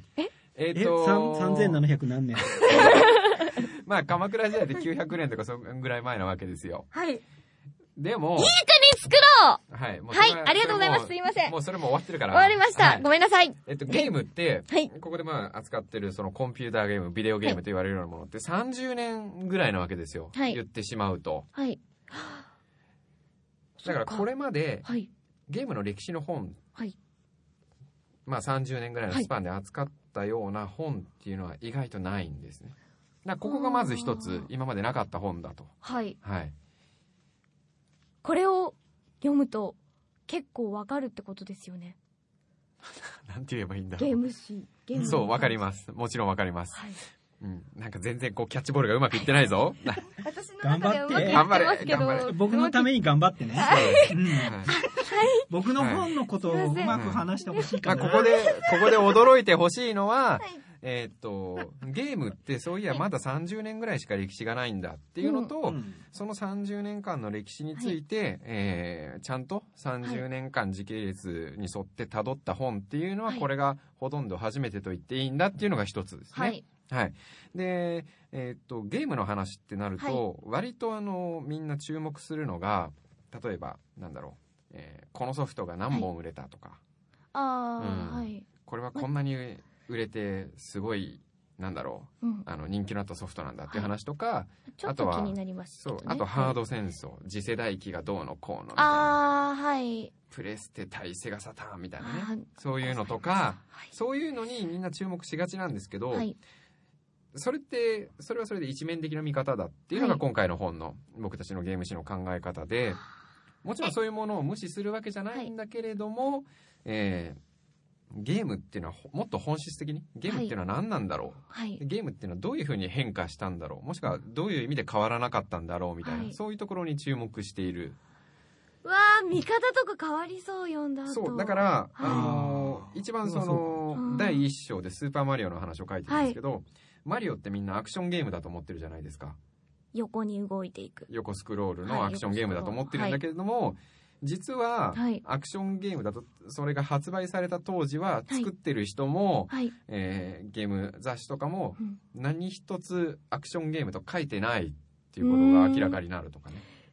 3700何年まあ鎌倉時代で900年とかそんぐらい前なわけですよ。 はい。 でも、 いい国作ろう。 はい。 はい、ありがとうございます。すいません。 もうそれも終わってるから。 終わりました。 はい、 ごめんなさい。 ゲームって、 はい、 ここでまあ扱ってるそのコンピューターゲーム、ビデオゲームと言われるようなものって30年ぐらいなわけですよ。はい、言ってしまうと。はい。だからこれまで、はい、ゲームの歴史の本、はい、まあ30年ぐらいのスパンで扱ったような本っていうのは意外とないんですね。だからここがまず一つ今までなかった本だと。はい。はい。 これを読むと結構わかるってことですよね。 なんて言えばいいんだろう。 ゲーム誌。 そう、わかります。もちろんわかります。はい。うん、なんか全然こうキャッチボールがうまくいってないぞ。 私の中ではうまくいってますけど。 僕のために頑張ってね。はい。僕の本のことをうまく話してほしいから。 ここで驚いてほしいのは、ゲームってそういやまだ30年ぐらいしか歴史がないんだっていうのと、その30年間の歴史について、ちゃんと30年間時系列に沿って辿った本っていうのは、これがほとんど初めてと言っていいんだっていうのが一つですね。はい。はい。で、ゲームの話ってなると、割とみんな注目するのが、例えば、なんだろう、このソフトが何本売れたとか。はい。これはこんなに売れて、すごい、なんだろう、人気のあったソフトなんだっていう話とか、 あとは、気になりますけどね。 そう、あとハード戦争、次世代機がどうのこうのみたいな。はい。 プレステ対セガサターンみたいなね。そういうのとか、そういうのにみんな注目しがちなんですけど、それはそれで一面的な見方だっていうのが今回の本の僕たちのゲーム誌の考え方で、もちろんそういうものを無視するわけじゃないんだけれども、ゲームっていうのはもっと本質的に、ゲームっていうのは何なんだろう、ゲームっていうのはどういうふうに変化したんだろう、もしくはどういう意味で変わらなかったんだろうみたいな、そういうところに注目している。 わー、見方とか変わりそう、読んだ後。 そう、だから、一番第一章でスーパーマリオの話を書いてるんですけど、マリオってみんなアクションゲームだと思ってるじゃないですか。 横に動いていく。 横スクロールのアクションゲームだと思ってるんだけれども、実はアクションゲームだと、それが発売された当時は作ってる人も、ゲーム雑誌とかも何一つアクションゲームと書いてないっていうことが明らかになるとかね。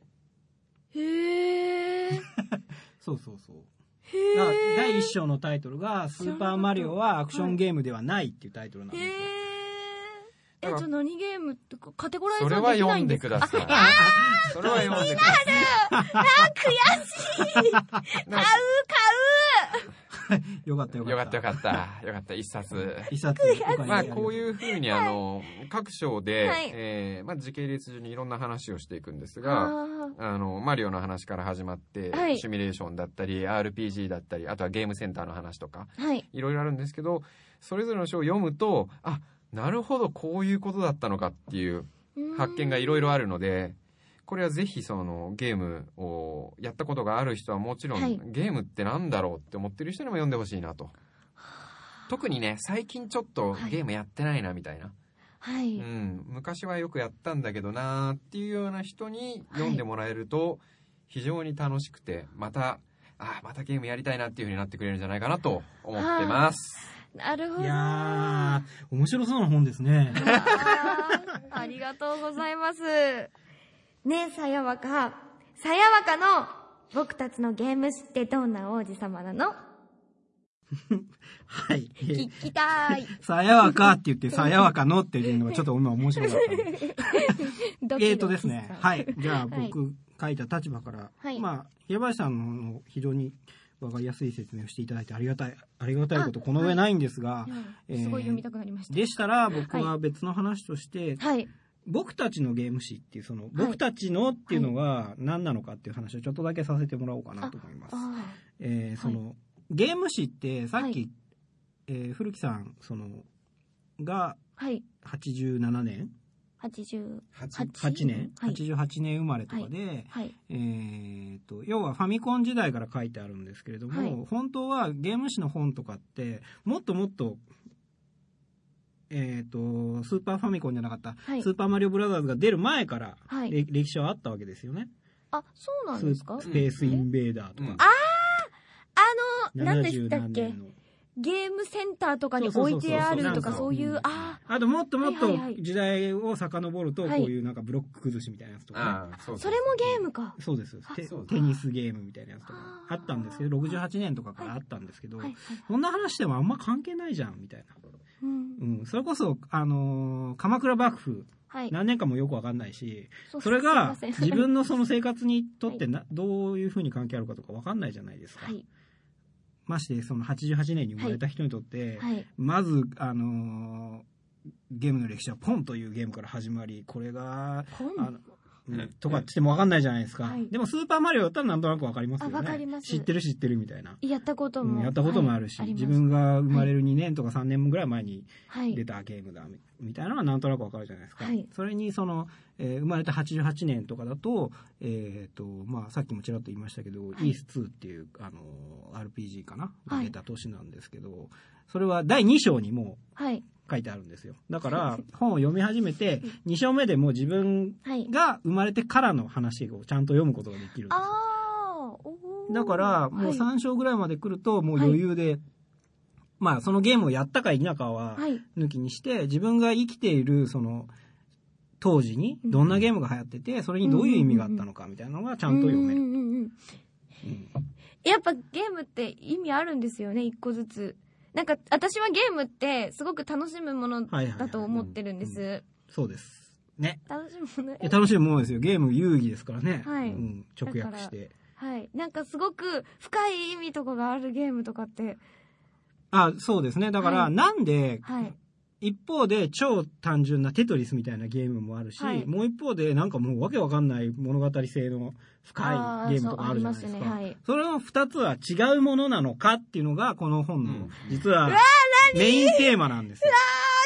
へー。 そうそうそう。第一章のタイトルがスーパーマリオはアクションゲームではないっていうタイトルなんですよ。 じゃあ何ゲームってカテゴライズそれは読んでください。それは読んでください。 悔しい。買う。 よかったよかった。一冊。まあこういうふうに各章で、まあ時系列順にいろんな話をしていくんですが、マリオの話から始まって、シミュレーションだったり RPG だったり、あとはゲームセンターの話とか、いろいろあるんですけど、それぞれの章を読むと、あ、なるほど、こういうことだったのかっていう発見がいろいろあるので、これはぜひゲームをやったことがある人はもちろん、ゲームってなんだろうって思ってる人にも読んでほしいなと。特にね、最近ちょっとゲームやってないなみたいな。昔はよくやったんだけどなーっていうような人に読んでもらえると非常に楽しくて、またゲームやりたいなっていう風になってくれるんじゃないかなと思ってます。 なるほど。 いやー、面白そうな本ですね。 ありがとうございます。ねえ、さやわかの僕たちのゲーム誌ってどんな王子様なの？ はい。 聞きたい。 さやわかって言って、さやわかのっていうのがちょっと今面白かった。ですね。はい。じゃあ僕書いた立場から、まあ、平林さんの非常にわかりやすい説明をしていただいてありがたいことこの上ないんですが、 すごい読みたくなりました。 でしたら僕は別の話として、僕たちのゲーム誌っていう僕たちのっていうのが何なのかっていう話をちょっとだけさせてもらおうかなと思います。ゲーム誌ってさっき、古木さんが87年 88年、はい、88年生まれとかで、はい、要はファミコン時代から書いてあるんですけれども、はい、本当はゲーム誌の本とかってもっともっとスーパーファミコンじゃなかった、はい、スーパーマリオブラザーズが出る前から、はい、歴史はあったわけですよね。 あ、そうなんですか？ スペースインベーダーとか、 何でしたっけ？ゲームセンターとかに置いてあるとかそういう、 あともっともっと時代を遡るとこういうなんかブロック崩しみたいなやつとかね、 それもゲームか。 そうです。テニスゲームみたいなやつとかあったんですけど、68年とかからあったんですけど、そんな話でもあんま関係ないじゃんみたいな、それこそ鎌倉幕府、何年間もよくわかんないし、それが自分のその生活にとってどういうふうに関係あるかとかわかんないじゃないですか。ましてその88年に生まれた人にとって、まずゲームの歴史はポンというゲームから始まり、これがとかっても分かんないじゃないですか、でもスーパーマリオだったらなんとなく分かりますよね。 分かります。 知ってるみたいな。 やったことも、 あるし、自分が生まれる2年とか3年ぐらい前に出たゲームだみたいなのはなんとなく分かるじゃないですか、それにその、生まれた88年とかだと、さっきもちらっと言いましたけど、イース2っていうRPG かなが出た年なんですけど、それは第2章にも書いてあるんですよ。だから本を読み始めて2章目でもう自分が生まれてからの話をちゃんと読むことができるんですよ。だからもう3章ぐらいまで来るともう余裕で、そのゲームをやったか否かは抜きにして、自分が生きているその当時にどんなゲームが流行ってて、それにどういう意味があったのかみたいなのがちゃんと読める。 やっぱゲームって意味あるんですよね、一個ずつ。なんか私はゲームってすごく楽しむものだと思ってるんです。 そうですね。 楽しむもの。 楽しむものですよ。ゲーム有意義ですからね。直訳して。 なんかすごく深い意味とかがあるゲームとかって。 そうですね。だからなんで、一方で超単純なテトリスみたいなゲームもあるし、もう一方でなんかもうわけわかんない物語性の深いゲームとかあるじゃないですか。それの二つは違うものなのかっていうのがこの本の実はメインテーマなんですよ。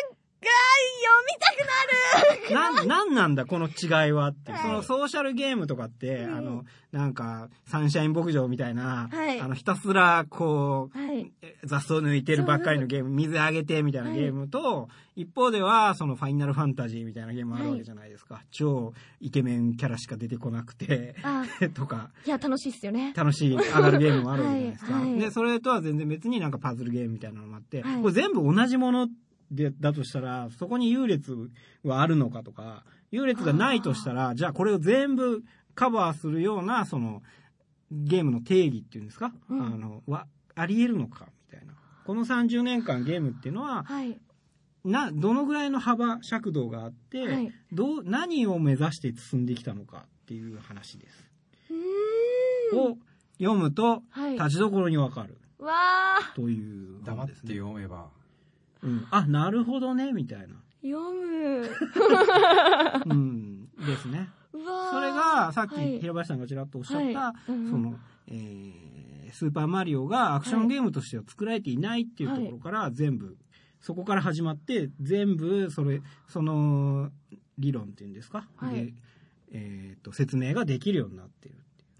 読みたくなる。なんなんだこの違いはって、そのソーシャルゲームとかって、なんかサンシャイン牧場みたいな、ひたすらこう、雑草抜いてるばっかりのゲーム、水あげてみたいなゲームと、一方ではそのファイナルファンタジーみたいなゲームあるわけじゃないですか。超イケメンキャラしか出てこなくてとか。 いや楽しいっすよね。 楽しい上がるゲームもあるわけじゃないですか。でそれとは全然別になんかパズルゲームみたいなのもあって、これ全部同じものだとしたら、そこに優劣はあるのかとか、優劣がないとしたら、じゃあこれを全部カバーするような、その、ゲームの定義っていうんですか、あり得るのかみたいな。この30年間ゲームっていうのは、どのぐらいの幅、尺度があって、何を目指して進んできたのかっていう話です。を読むと、立ちどころにわかる。という、 黙って読めば。 なるほどねみたいな。 読む。 ですね。それがさっき平林さんがちらっとおっしゃった、その、スーパーマリオがアクションゲームとしては作られていないっていうところから全部、そこから始まって全部その理論っていうんですか、で説明ができるようになっている。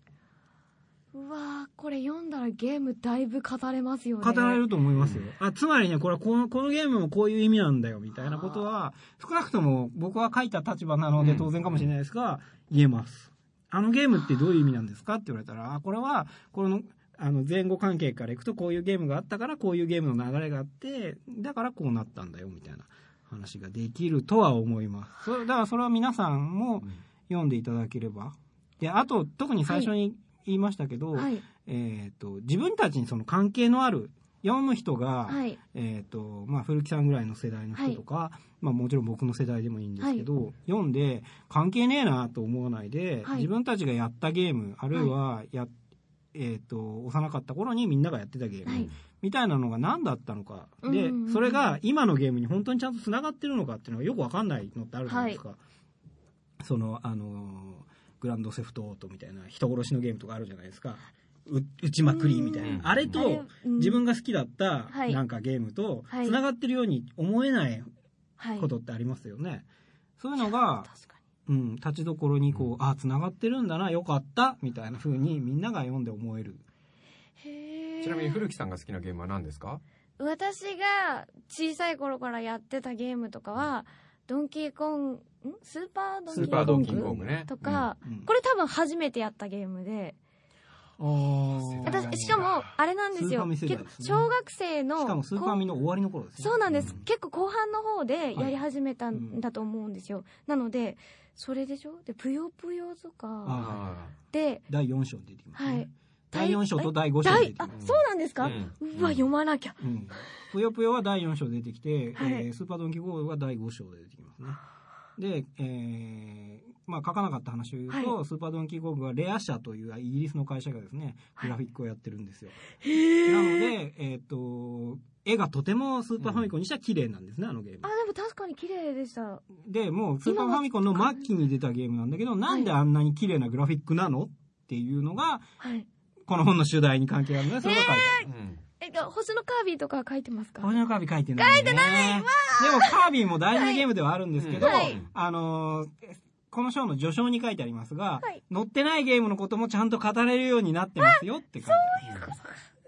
これ読んだらゲームだいぶ語れますよね。 語られると思いますよ。つまりね、このゲームもこういう意味なんだよみたいなことは少なくとも僕は書いた立場なので当然かもしれないですが、言えます。あのゲームってどういう意味なんですかって言われたら、これはこの前後関係からいくとこういうゲームがあったからこういうゲームの流れがあってだからこうなったんだよみたいな話ができるとは思います。だからそれは皆さんも読んでいただければ。で、あと特に最初に言いましたけど、自分たちにその関係のある読む人が、古木さんぐらいの世代の人とか、もちろん僕の世代でもいいんですけど、読んで関係ねえなと思わないで、自分たちがやったゲームあるいは幼かった頃にみんながやってたゲーム、みたいなのが何だったのか、でそれが今のゲームに本当にちゃんとつながってるのかっていうのがよく分かんないのってあるじゃないですか。そのグランドセフトオートみたいな人殺しのゲームとかあるじゃないですか。打ちまくりみたいな、あれと自分が好きだったなんかゲームとつながってるように思えないことってありますよね。 そういうのが、立ちどころにこう、繋がってるんだな、よかった、みたいな風にみんなが読んで思える。 ちなみに古木さんが好きなゲームは何ですか？ 私が小さい頃からやってたゲームとかは、ドンキーコング、スーパードンキーコングね。とか、これ多分初めてやったゲームで、私、しかも、あれなんですよ。結構、小学生の。 しかもスーパーミの終わりの頃ですね。 そうなんです。結構後半の方でやり始めたんだと思うんですよ。なので、それでしょで、ぷよぷよとか。で、 第4章出てきますね。はい。第4章と第5章出てきます。 そうなんですか？うわ、読まなきゃ。 ぷよぷよは第4章出てきて、スーパードンキーコングは第5章で出てきますね。で、書かなかった話を言うと、スーパードンキーコングはレア社というイギリスの会社がですね、グラフィックをやってるんですよ。なので、絵がとてもスーパーファミコンにしては綺麗なんですね、あのゲーム。 でも確かに綺麗でした。 で、もうスーパーファミコンの末期に出たゲームなんだけど、なんであんなに綺麗なグラフィックなのっていうのが、この本の主題に関係あるので、それが書いてある。 星のカービィとか書いてますか？ 星のカービィ書いてない、ね。書いてない。でもカービィも大事なゲームではあるんですけど、この章の序章に書いてありますが、載ってないゲームのこともちゃんと語れるようになってますよって書いてあります。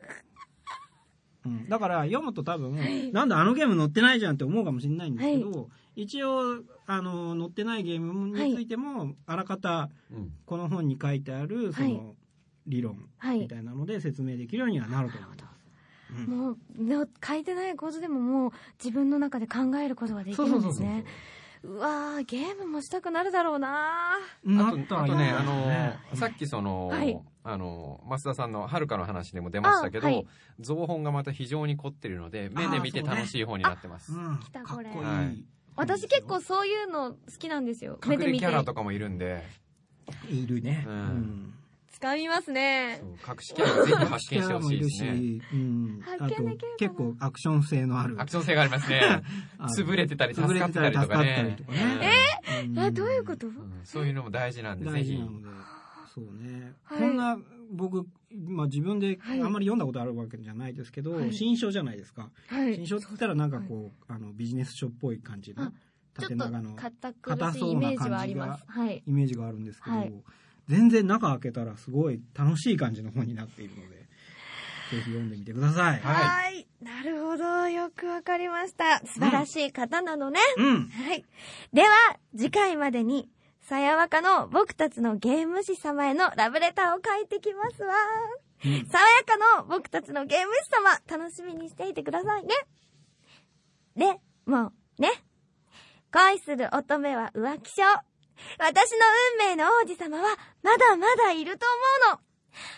だから読むと多分、なんだあのゲーム載ってないじゃんって思うかもしれないんですけど、一応載ってないゲームについても、あらかたこの本に書いてあるその理論みたいなので説明できるようにはなると思います。 もう書いてないことでももう自分の中で考えることができるんですね。うわー、ゲームもしたくなるだろうな。 あとね、さっきその、増田さんのはるかの話でも出ましたけど、造本がまた非常に凝ってるので、目で見て楽しい本になってます。 来たこれ。私結構そういうの好きなんですよ。目で見て。 隠れキャラとかもいるんで。 いるね。 使いますね。 隠しキャラぜひ発見してほしいですね。 あと結構アクション性のある。 アクション性がありますね。潰れてたり助かってたりとかね。 どういうこと？ そういうのも大事なんで、ぜひ。 そうね。こんな僕、自分であんまり読んだことあるわけじゃないですけど、新書じゃないですか。新書って言ったらなんかこう、ビジネス書っぽい感じの、縦長の硬そうな感じが、イメージがあるんですけど、全然中開けたらすごい楽しい感じの本になっているので、ぜひ読んでみてください。 はい。なるほど。よくわかりました。素晴らしい方なのね。はい。では、次回までに、さやわかの僕たちのゲーム師様へのラブレターを書いてきますわ。さわやかの僕たちのゲーム師様、楽しみにしていてくださいね。で、もう、ね。恋する乙女は浮気症。私の運命の王子様はまだまだいると思うの。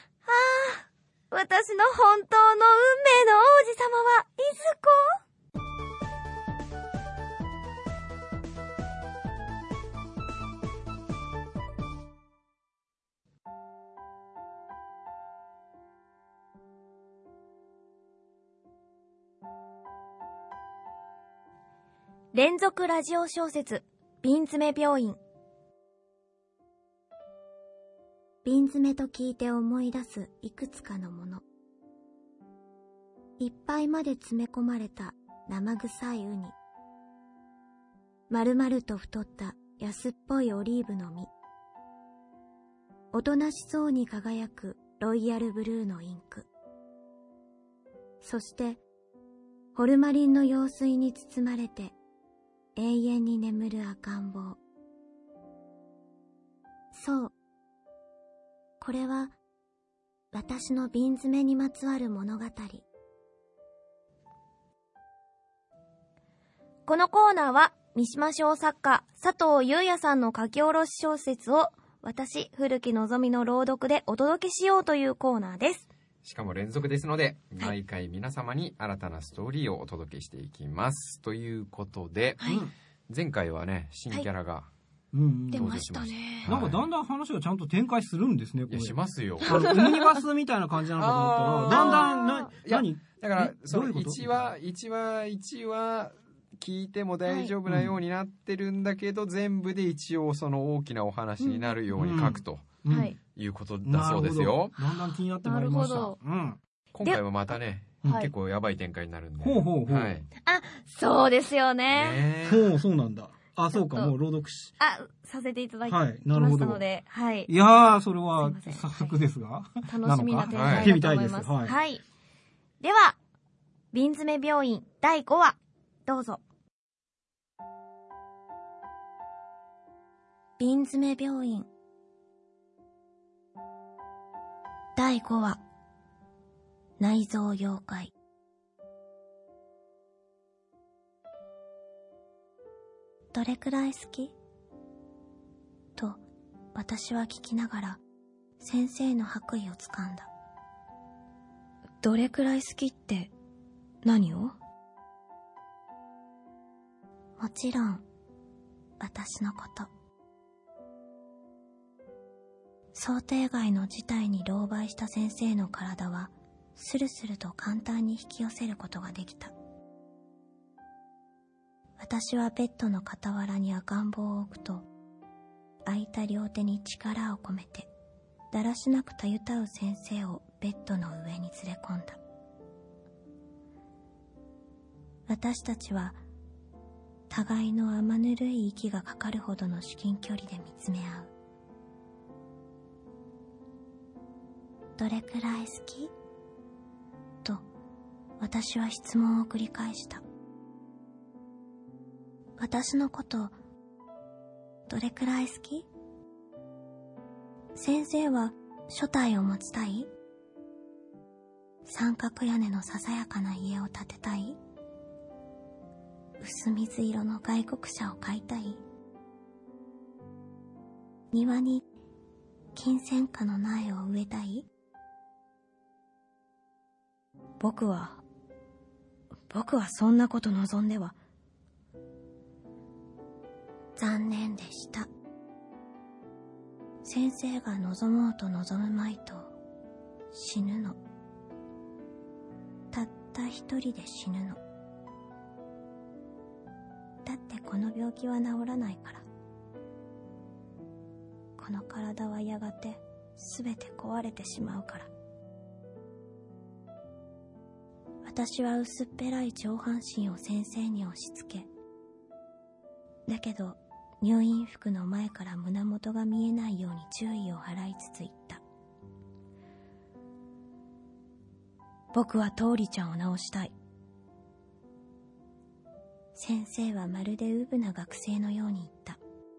私の本当の運命の王子様はいずこ？連続ラジオ小説、瓶詰め病院。瓶詰めと聞いて思い出すいくつかのもの。いっぱいまで詰め込まれた生臭いウニ。丸々と太った安っぽいオリーブの実。おとなしそうに輝くロイヤルブルーのインク。そして、ホルマリンの用水に包まれて永遠に眠る赤ん坊。そう。これは私の瓶詰めにまつわる物語。このコーナーは三島小作家佐藤優也さんの書き下ろし小説を私古木のぞみの朗読でお届けしようというコーナーです。 しかも連続ですので、毎回皆様に新たなストーリーをお届けしていきます。ということで、前回はね、新キャラが出ましたね。 なんかだんだん話がちゃんと展開するんですね、これ。 いや、しますよ。 オムニバスみたいな感じなのかと思ったら、だんだん、何だから、その1話聞いても大丈夫なようになってるんだけど、全部で一応その大きなお話になるように書くということだそうですよ。 だんだん気になってまいりました。 今回はまたね、結構やばい展開になるんで。 ほう。 そうですよね。 そうなんだ。 あ、そうか、もう朗読させていただきましたので、はい。 いやー、それは早速ですが。 楽しみな展開だと思います。はい。では、瓶詰め病院第5話、どうぞ。瓶詰め病院第5話、内臓妖怪。どれくらい好き？と私は聞きながら先生の白衣をつかんだ。どれくらい好きって何を？もちろん私のこと。想定外の事態に狼狽した先生の体はスルスルと簡単に引き寄せることができた。私はベッドの傍らに赤ん坊を置くと、空いた両手に力を込めてだらしなくたゆたう先生をベッドの上に連れ込んだ。私たちは互いの甘ぬるい息がかかるほどの至近距離で見つめ合う。どれくらい好き？と私は質問を繰り返した。私のことどれくらい好き？先生は所帯を持ちたい？三角屋根のささやかな家を建てたい？薄水色の外国車を買いたい？庭に金銭花の苗を植えたい？僕はそんなこと望んでは。残念でした。先生が望もうと望むまいと死ぬの。たった一人で死ぬの。だってこの病気は治らないから。この体はやがてすべて壊れてしまうから。私は薄っぺらい上半身を先生に押し付け、だけど入院服の前から胸元が見えないように注意を払いつつ言った。僕はトーリちゃんを治したい。先生はまるでうぶな学生のように言った。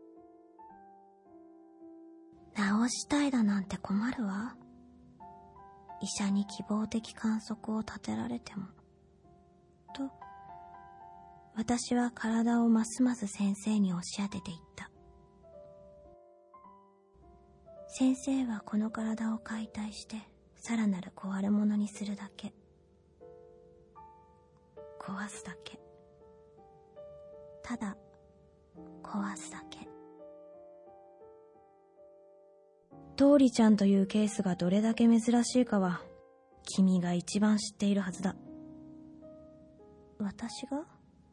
治したいだなんて困るわ。医者に希望的観測を立てられても。と、私は体をますます先生に押し当てていった。先生はこの体を解体してさらなる壊れ物にするだけ。壊すだけ。ただ壊すだけ。トーリちゃんというケースがどれだけ珍しいかは君が一番知っているはずだ。私が？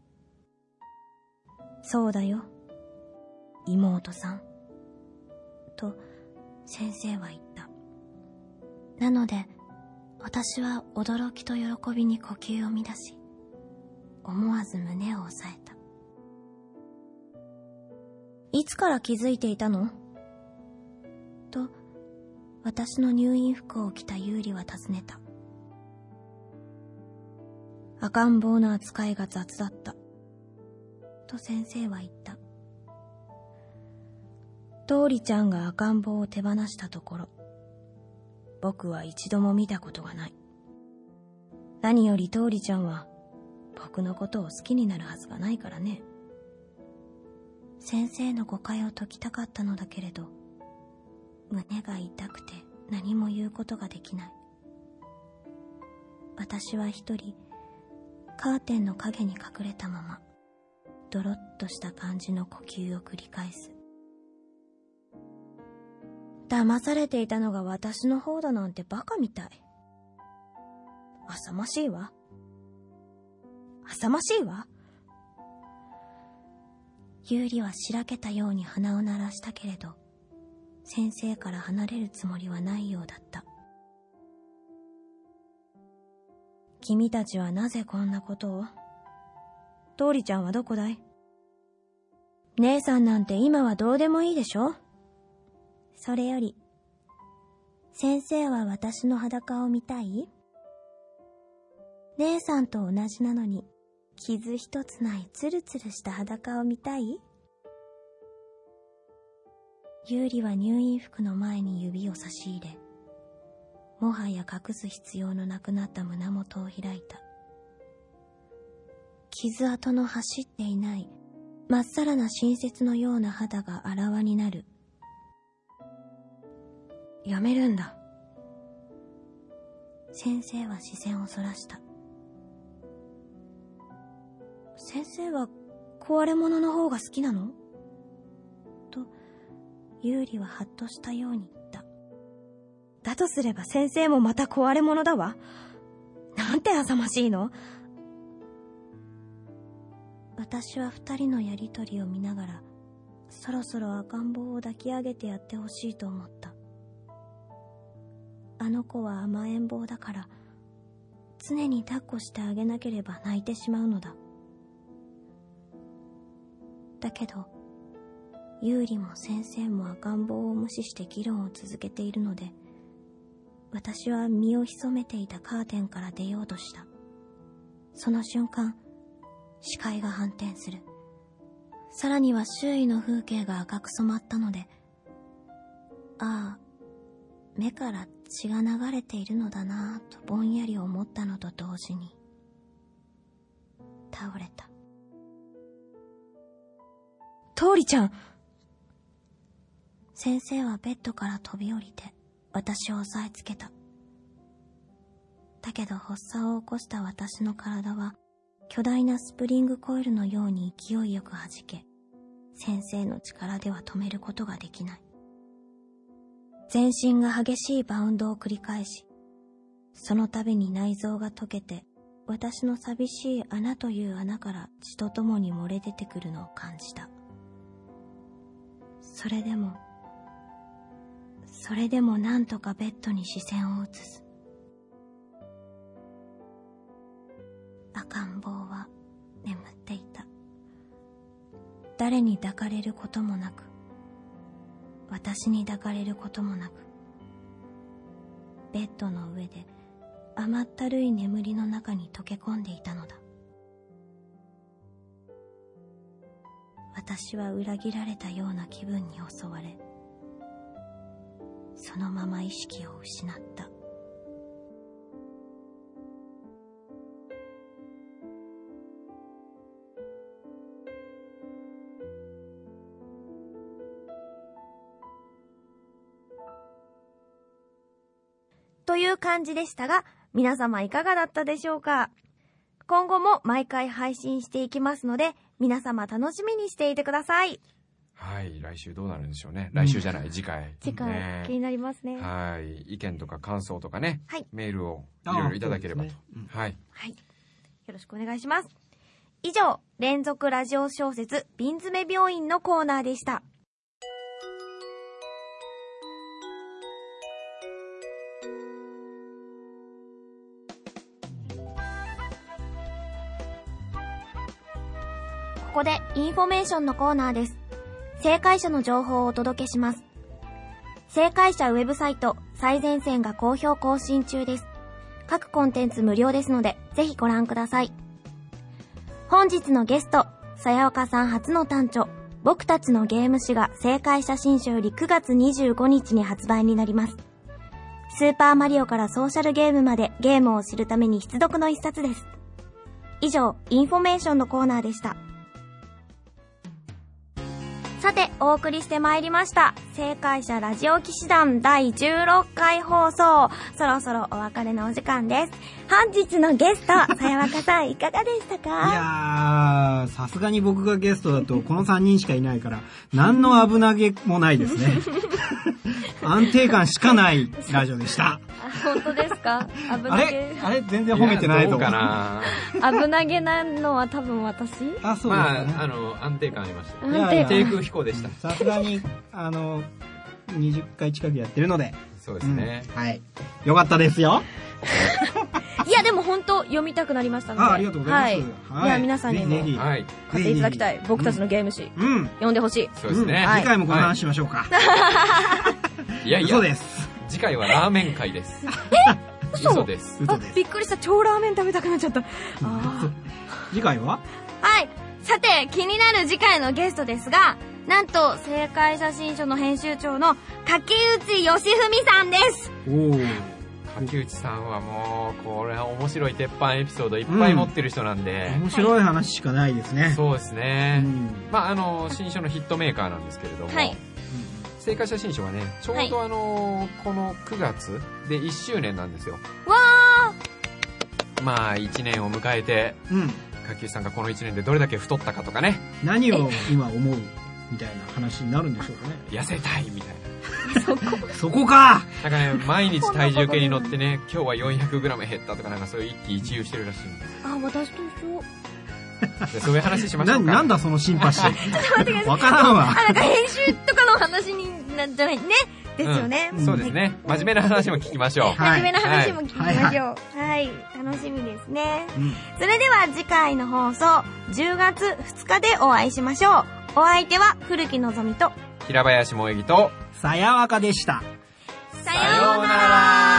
そうだよ、妹さん。と先生は言った。なので私は驚きと喜びに呼吸を乱し、思わず胸を押さえた。いつから気づいていたの？と私の入院服を着た優里は尋ねた。赤ん坊の扱いが雑だったと先生は言った。トーリちゃんが赤ん坊を手放したところ、僕は一度も見たことがない。何よりトーリちゃんは僕のことを好きになるはずがないからね。先生の誤解を解きたかったのだけれど、胸が痛くて何も言うことができない。私は一人カーテンの影に隠れたままドロッとした感じの呼吸を繰り返す。騙されていたのが私の方だなんてバカみたい。浅ましいわ。浅ましいわ。優里はしらけたように鼻を鳴らしたけれど、先生から離れるつもりはないようだった。君たちはなぜこんなことを？トーリちゃんはどこだい？ 姉さんなんて今はどうでもいいでしょ。それより、先生は私の裸を見たい？姉さんと同じなのに、傷一つないツルツルした裸を見たい？優里は入院服の前に指を差し入れ、もはや隠す必要のなくなった胸元を開いた。傷跡の走っていない、まっさらな新雪のような肌があらわになる。やめるんだ。先生は視線をそらした。先生は壊れ物の方が好きなの？と、優里はハッとしたように言った。だとすれば先生もまた壊れ物だわ。なんて浅ましいの？私は二人のやりとりを見ながら、そろそろ赤ん坊を抱き上げてやってほしいと思った。あの子は甘えん坊だから、常に抱っこしてあげなければ泣いてしまうのだ。だけど、優里も先生も赤ん坊を無視して議論を続けているので、私は身を潜めていたカーテンから出ようとした。その瞬間、視界が反転する。さらには周囲の風景が赤く染まったので、ああ、目から血が流れているのだなぁとぼんやり思ったのと同時に、倒れた。トーリちゃん！先生はベッドから飛び降りて、私を押さえつけた。だけど発作を起こした私の体は、巨大なスプリングコイルのように勢いよく弾け、先生の力では止めることができない。全身が激しいバウンドを繰り返し、その度に内臓が溶けて、私の寂しい穴という穴から血とともに漏れ出てくるのを感じた。それでもなんとかベッドに視線を移す。赤ん坊は眠っていた。誰に抱かれることもなく、私に抱かれることもなく、ベッドの上で甘ったるい眠りの中に溶け込んでいたのだ。私は裏切られたような気分に襲われ、そのまま意識を失った。という感じでしたが、皆様いかがだったでしょうか？今後も毎回配信していきますので、皆様楽しみにしていてください。 はい、来週どうなるんでしょうね。来週じゃない、次回。 次回、ね、気になりますね。 はい、意見とか感想とかね、 はい、 メールをいろいろいただければと、ね、はい、 はい、よろしくお願いします。以上、連続ラジオ小説瓶詰め病院のコーナーでした。ここでインフォメーションのコーナーです。正解者の情報をお届けします。正解者ウェブサイト最前線が好評更新中です。各コンテンツ無料ですので、ぜひご覧ください。本日のゲスト、さやおかさん初の短著、僕たちのゲーム誌が正解者新書より9月25日に発売になります。スーパーマリオからソーシャルゲームまでゲームを知るために必読の一冊です。以上、インフォメーションのコーナーでした。さて、お送りしてまいりました。正解者ラジオ騎士団第16回放送。そろそろお別れのお時間です。本日のゲスト、さやわかさんいかがでしたか？ いやー、さすがに僕がゲストだとこの3人しかいないから、何の危なげもないですね。安定感しかないラジオでした。 本当ですか？危なげ。 あれ全然褒めてないと思う。 どうかな。危なげなのは多分私？ あ、そうですね。 まあ、安定感ありました。 安定感。 低空飛行でした。 さすがに、20回近くやってるので。 そうですね。 はい。よかったですよ。 いやや、でも本当読みたくなりましたので。 ありがとうございます。 はい。いや、皆さんにも買っていただきたい。僕たちのゲーム誌。読んでほしい。 そうですね。 次回もこの話しましょうか。 いやいや。 嘘です。 次回はラーメン会です。嘘です。 びっくりした。超ラーメン食べたくなっちゃった。 次回は？ はい。さて、気になる次回のゲストですが、なんと、正解写真書の編集長の柿内義文さんです。 柿内さんはもう、これは面白い鉄板エピソードいっぱい持ってる人なんで。 面白い話しかないですね。 そうですね。まあ、新書のヒットメーカーなんですけれども。はい。正解写真書はね、ちょうどこの9月で1周年なんですよ。 わー！まあ、1年を迎えて、柿内さんがこの1年でどれだけ太ったかとかね。 何を今思うみたいな話になるんでしょうかね。 痩せたいみたいな。そこか。 なんかね、毎日体重計に乗ってね、今日は 400g 減ったとかなんかそういう一喜一憂してるらしいんです。 私と一緒。 そういう話しましょうか。 なんだそのシンパシー。 ちょっと待ってください。 わからんわ。 なんか編集とかの話になんじゃないね。ですよね。 そうですね。真面目な話も聞きましょう。 真面目な話も聞きましょう。はい。楽しみですね。それでは次回の放送、10月2日でお会いしましょう。お相手は古木のぞみと平林萌樹とさやわかでした。 さようなら。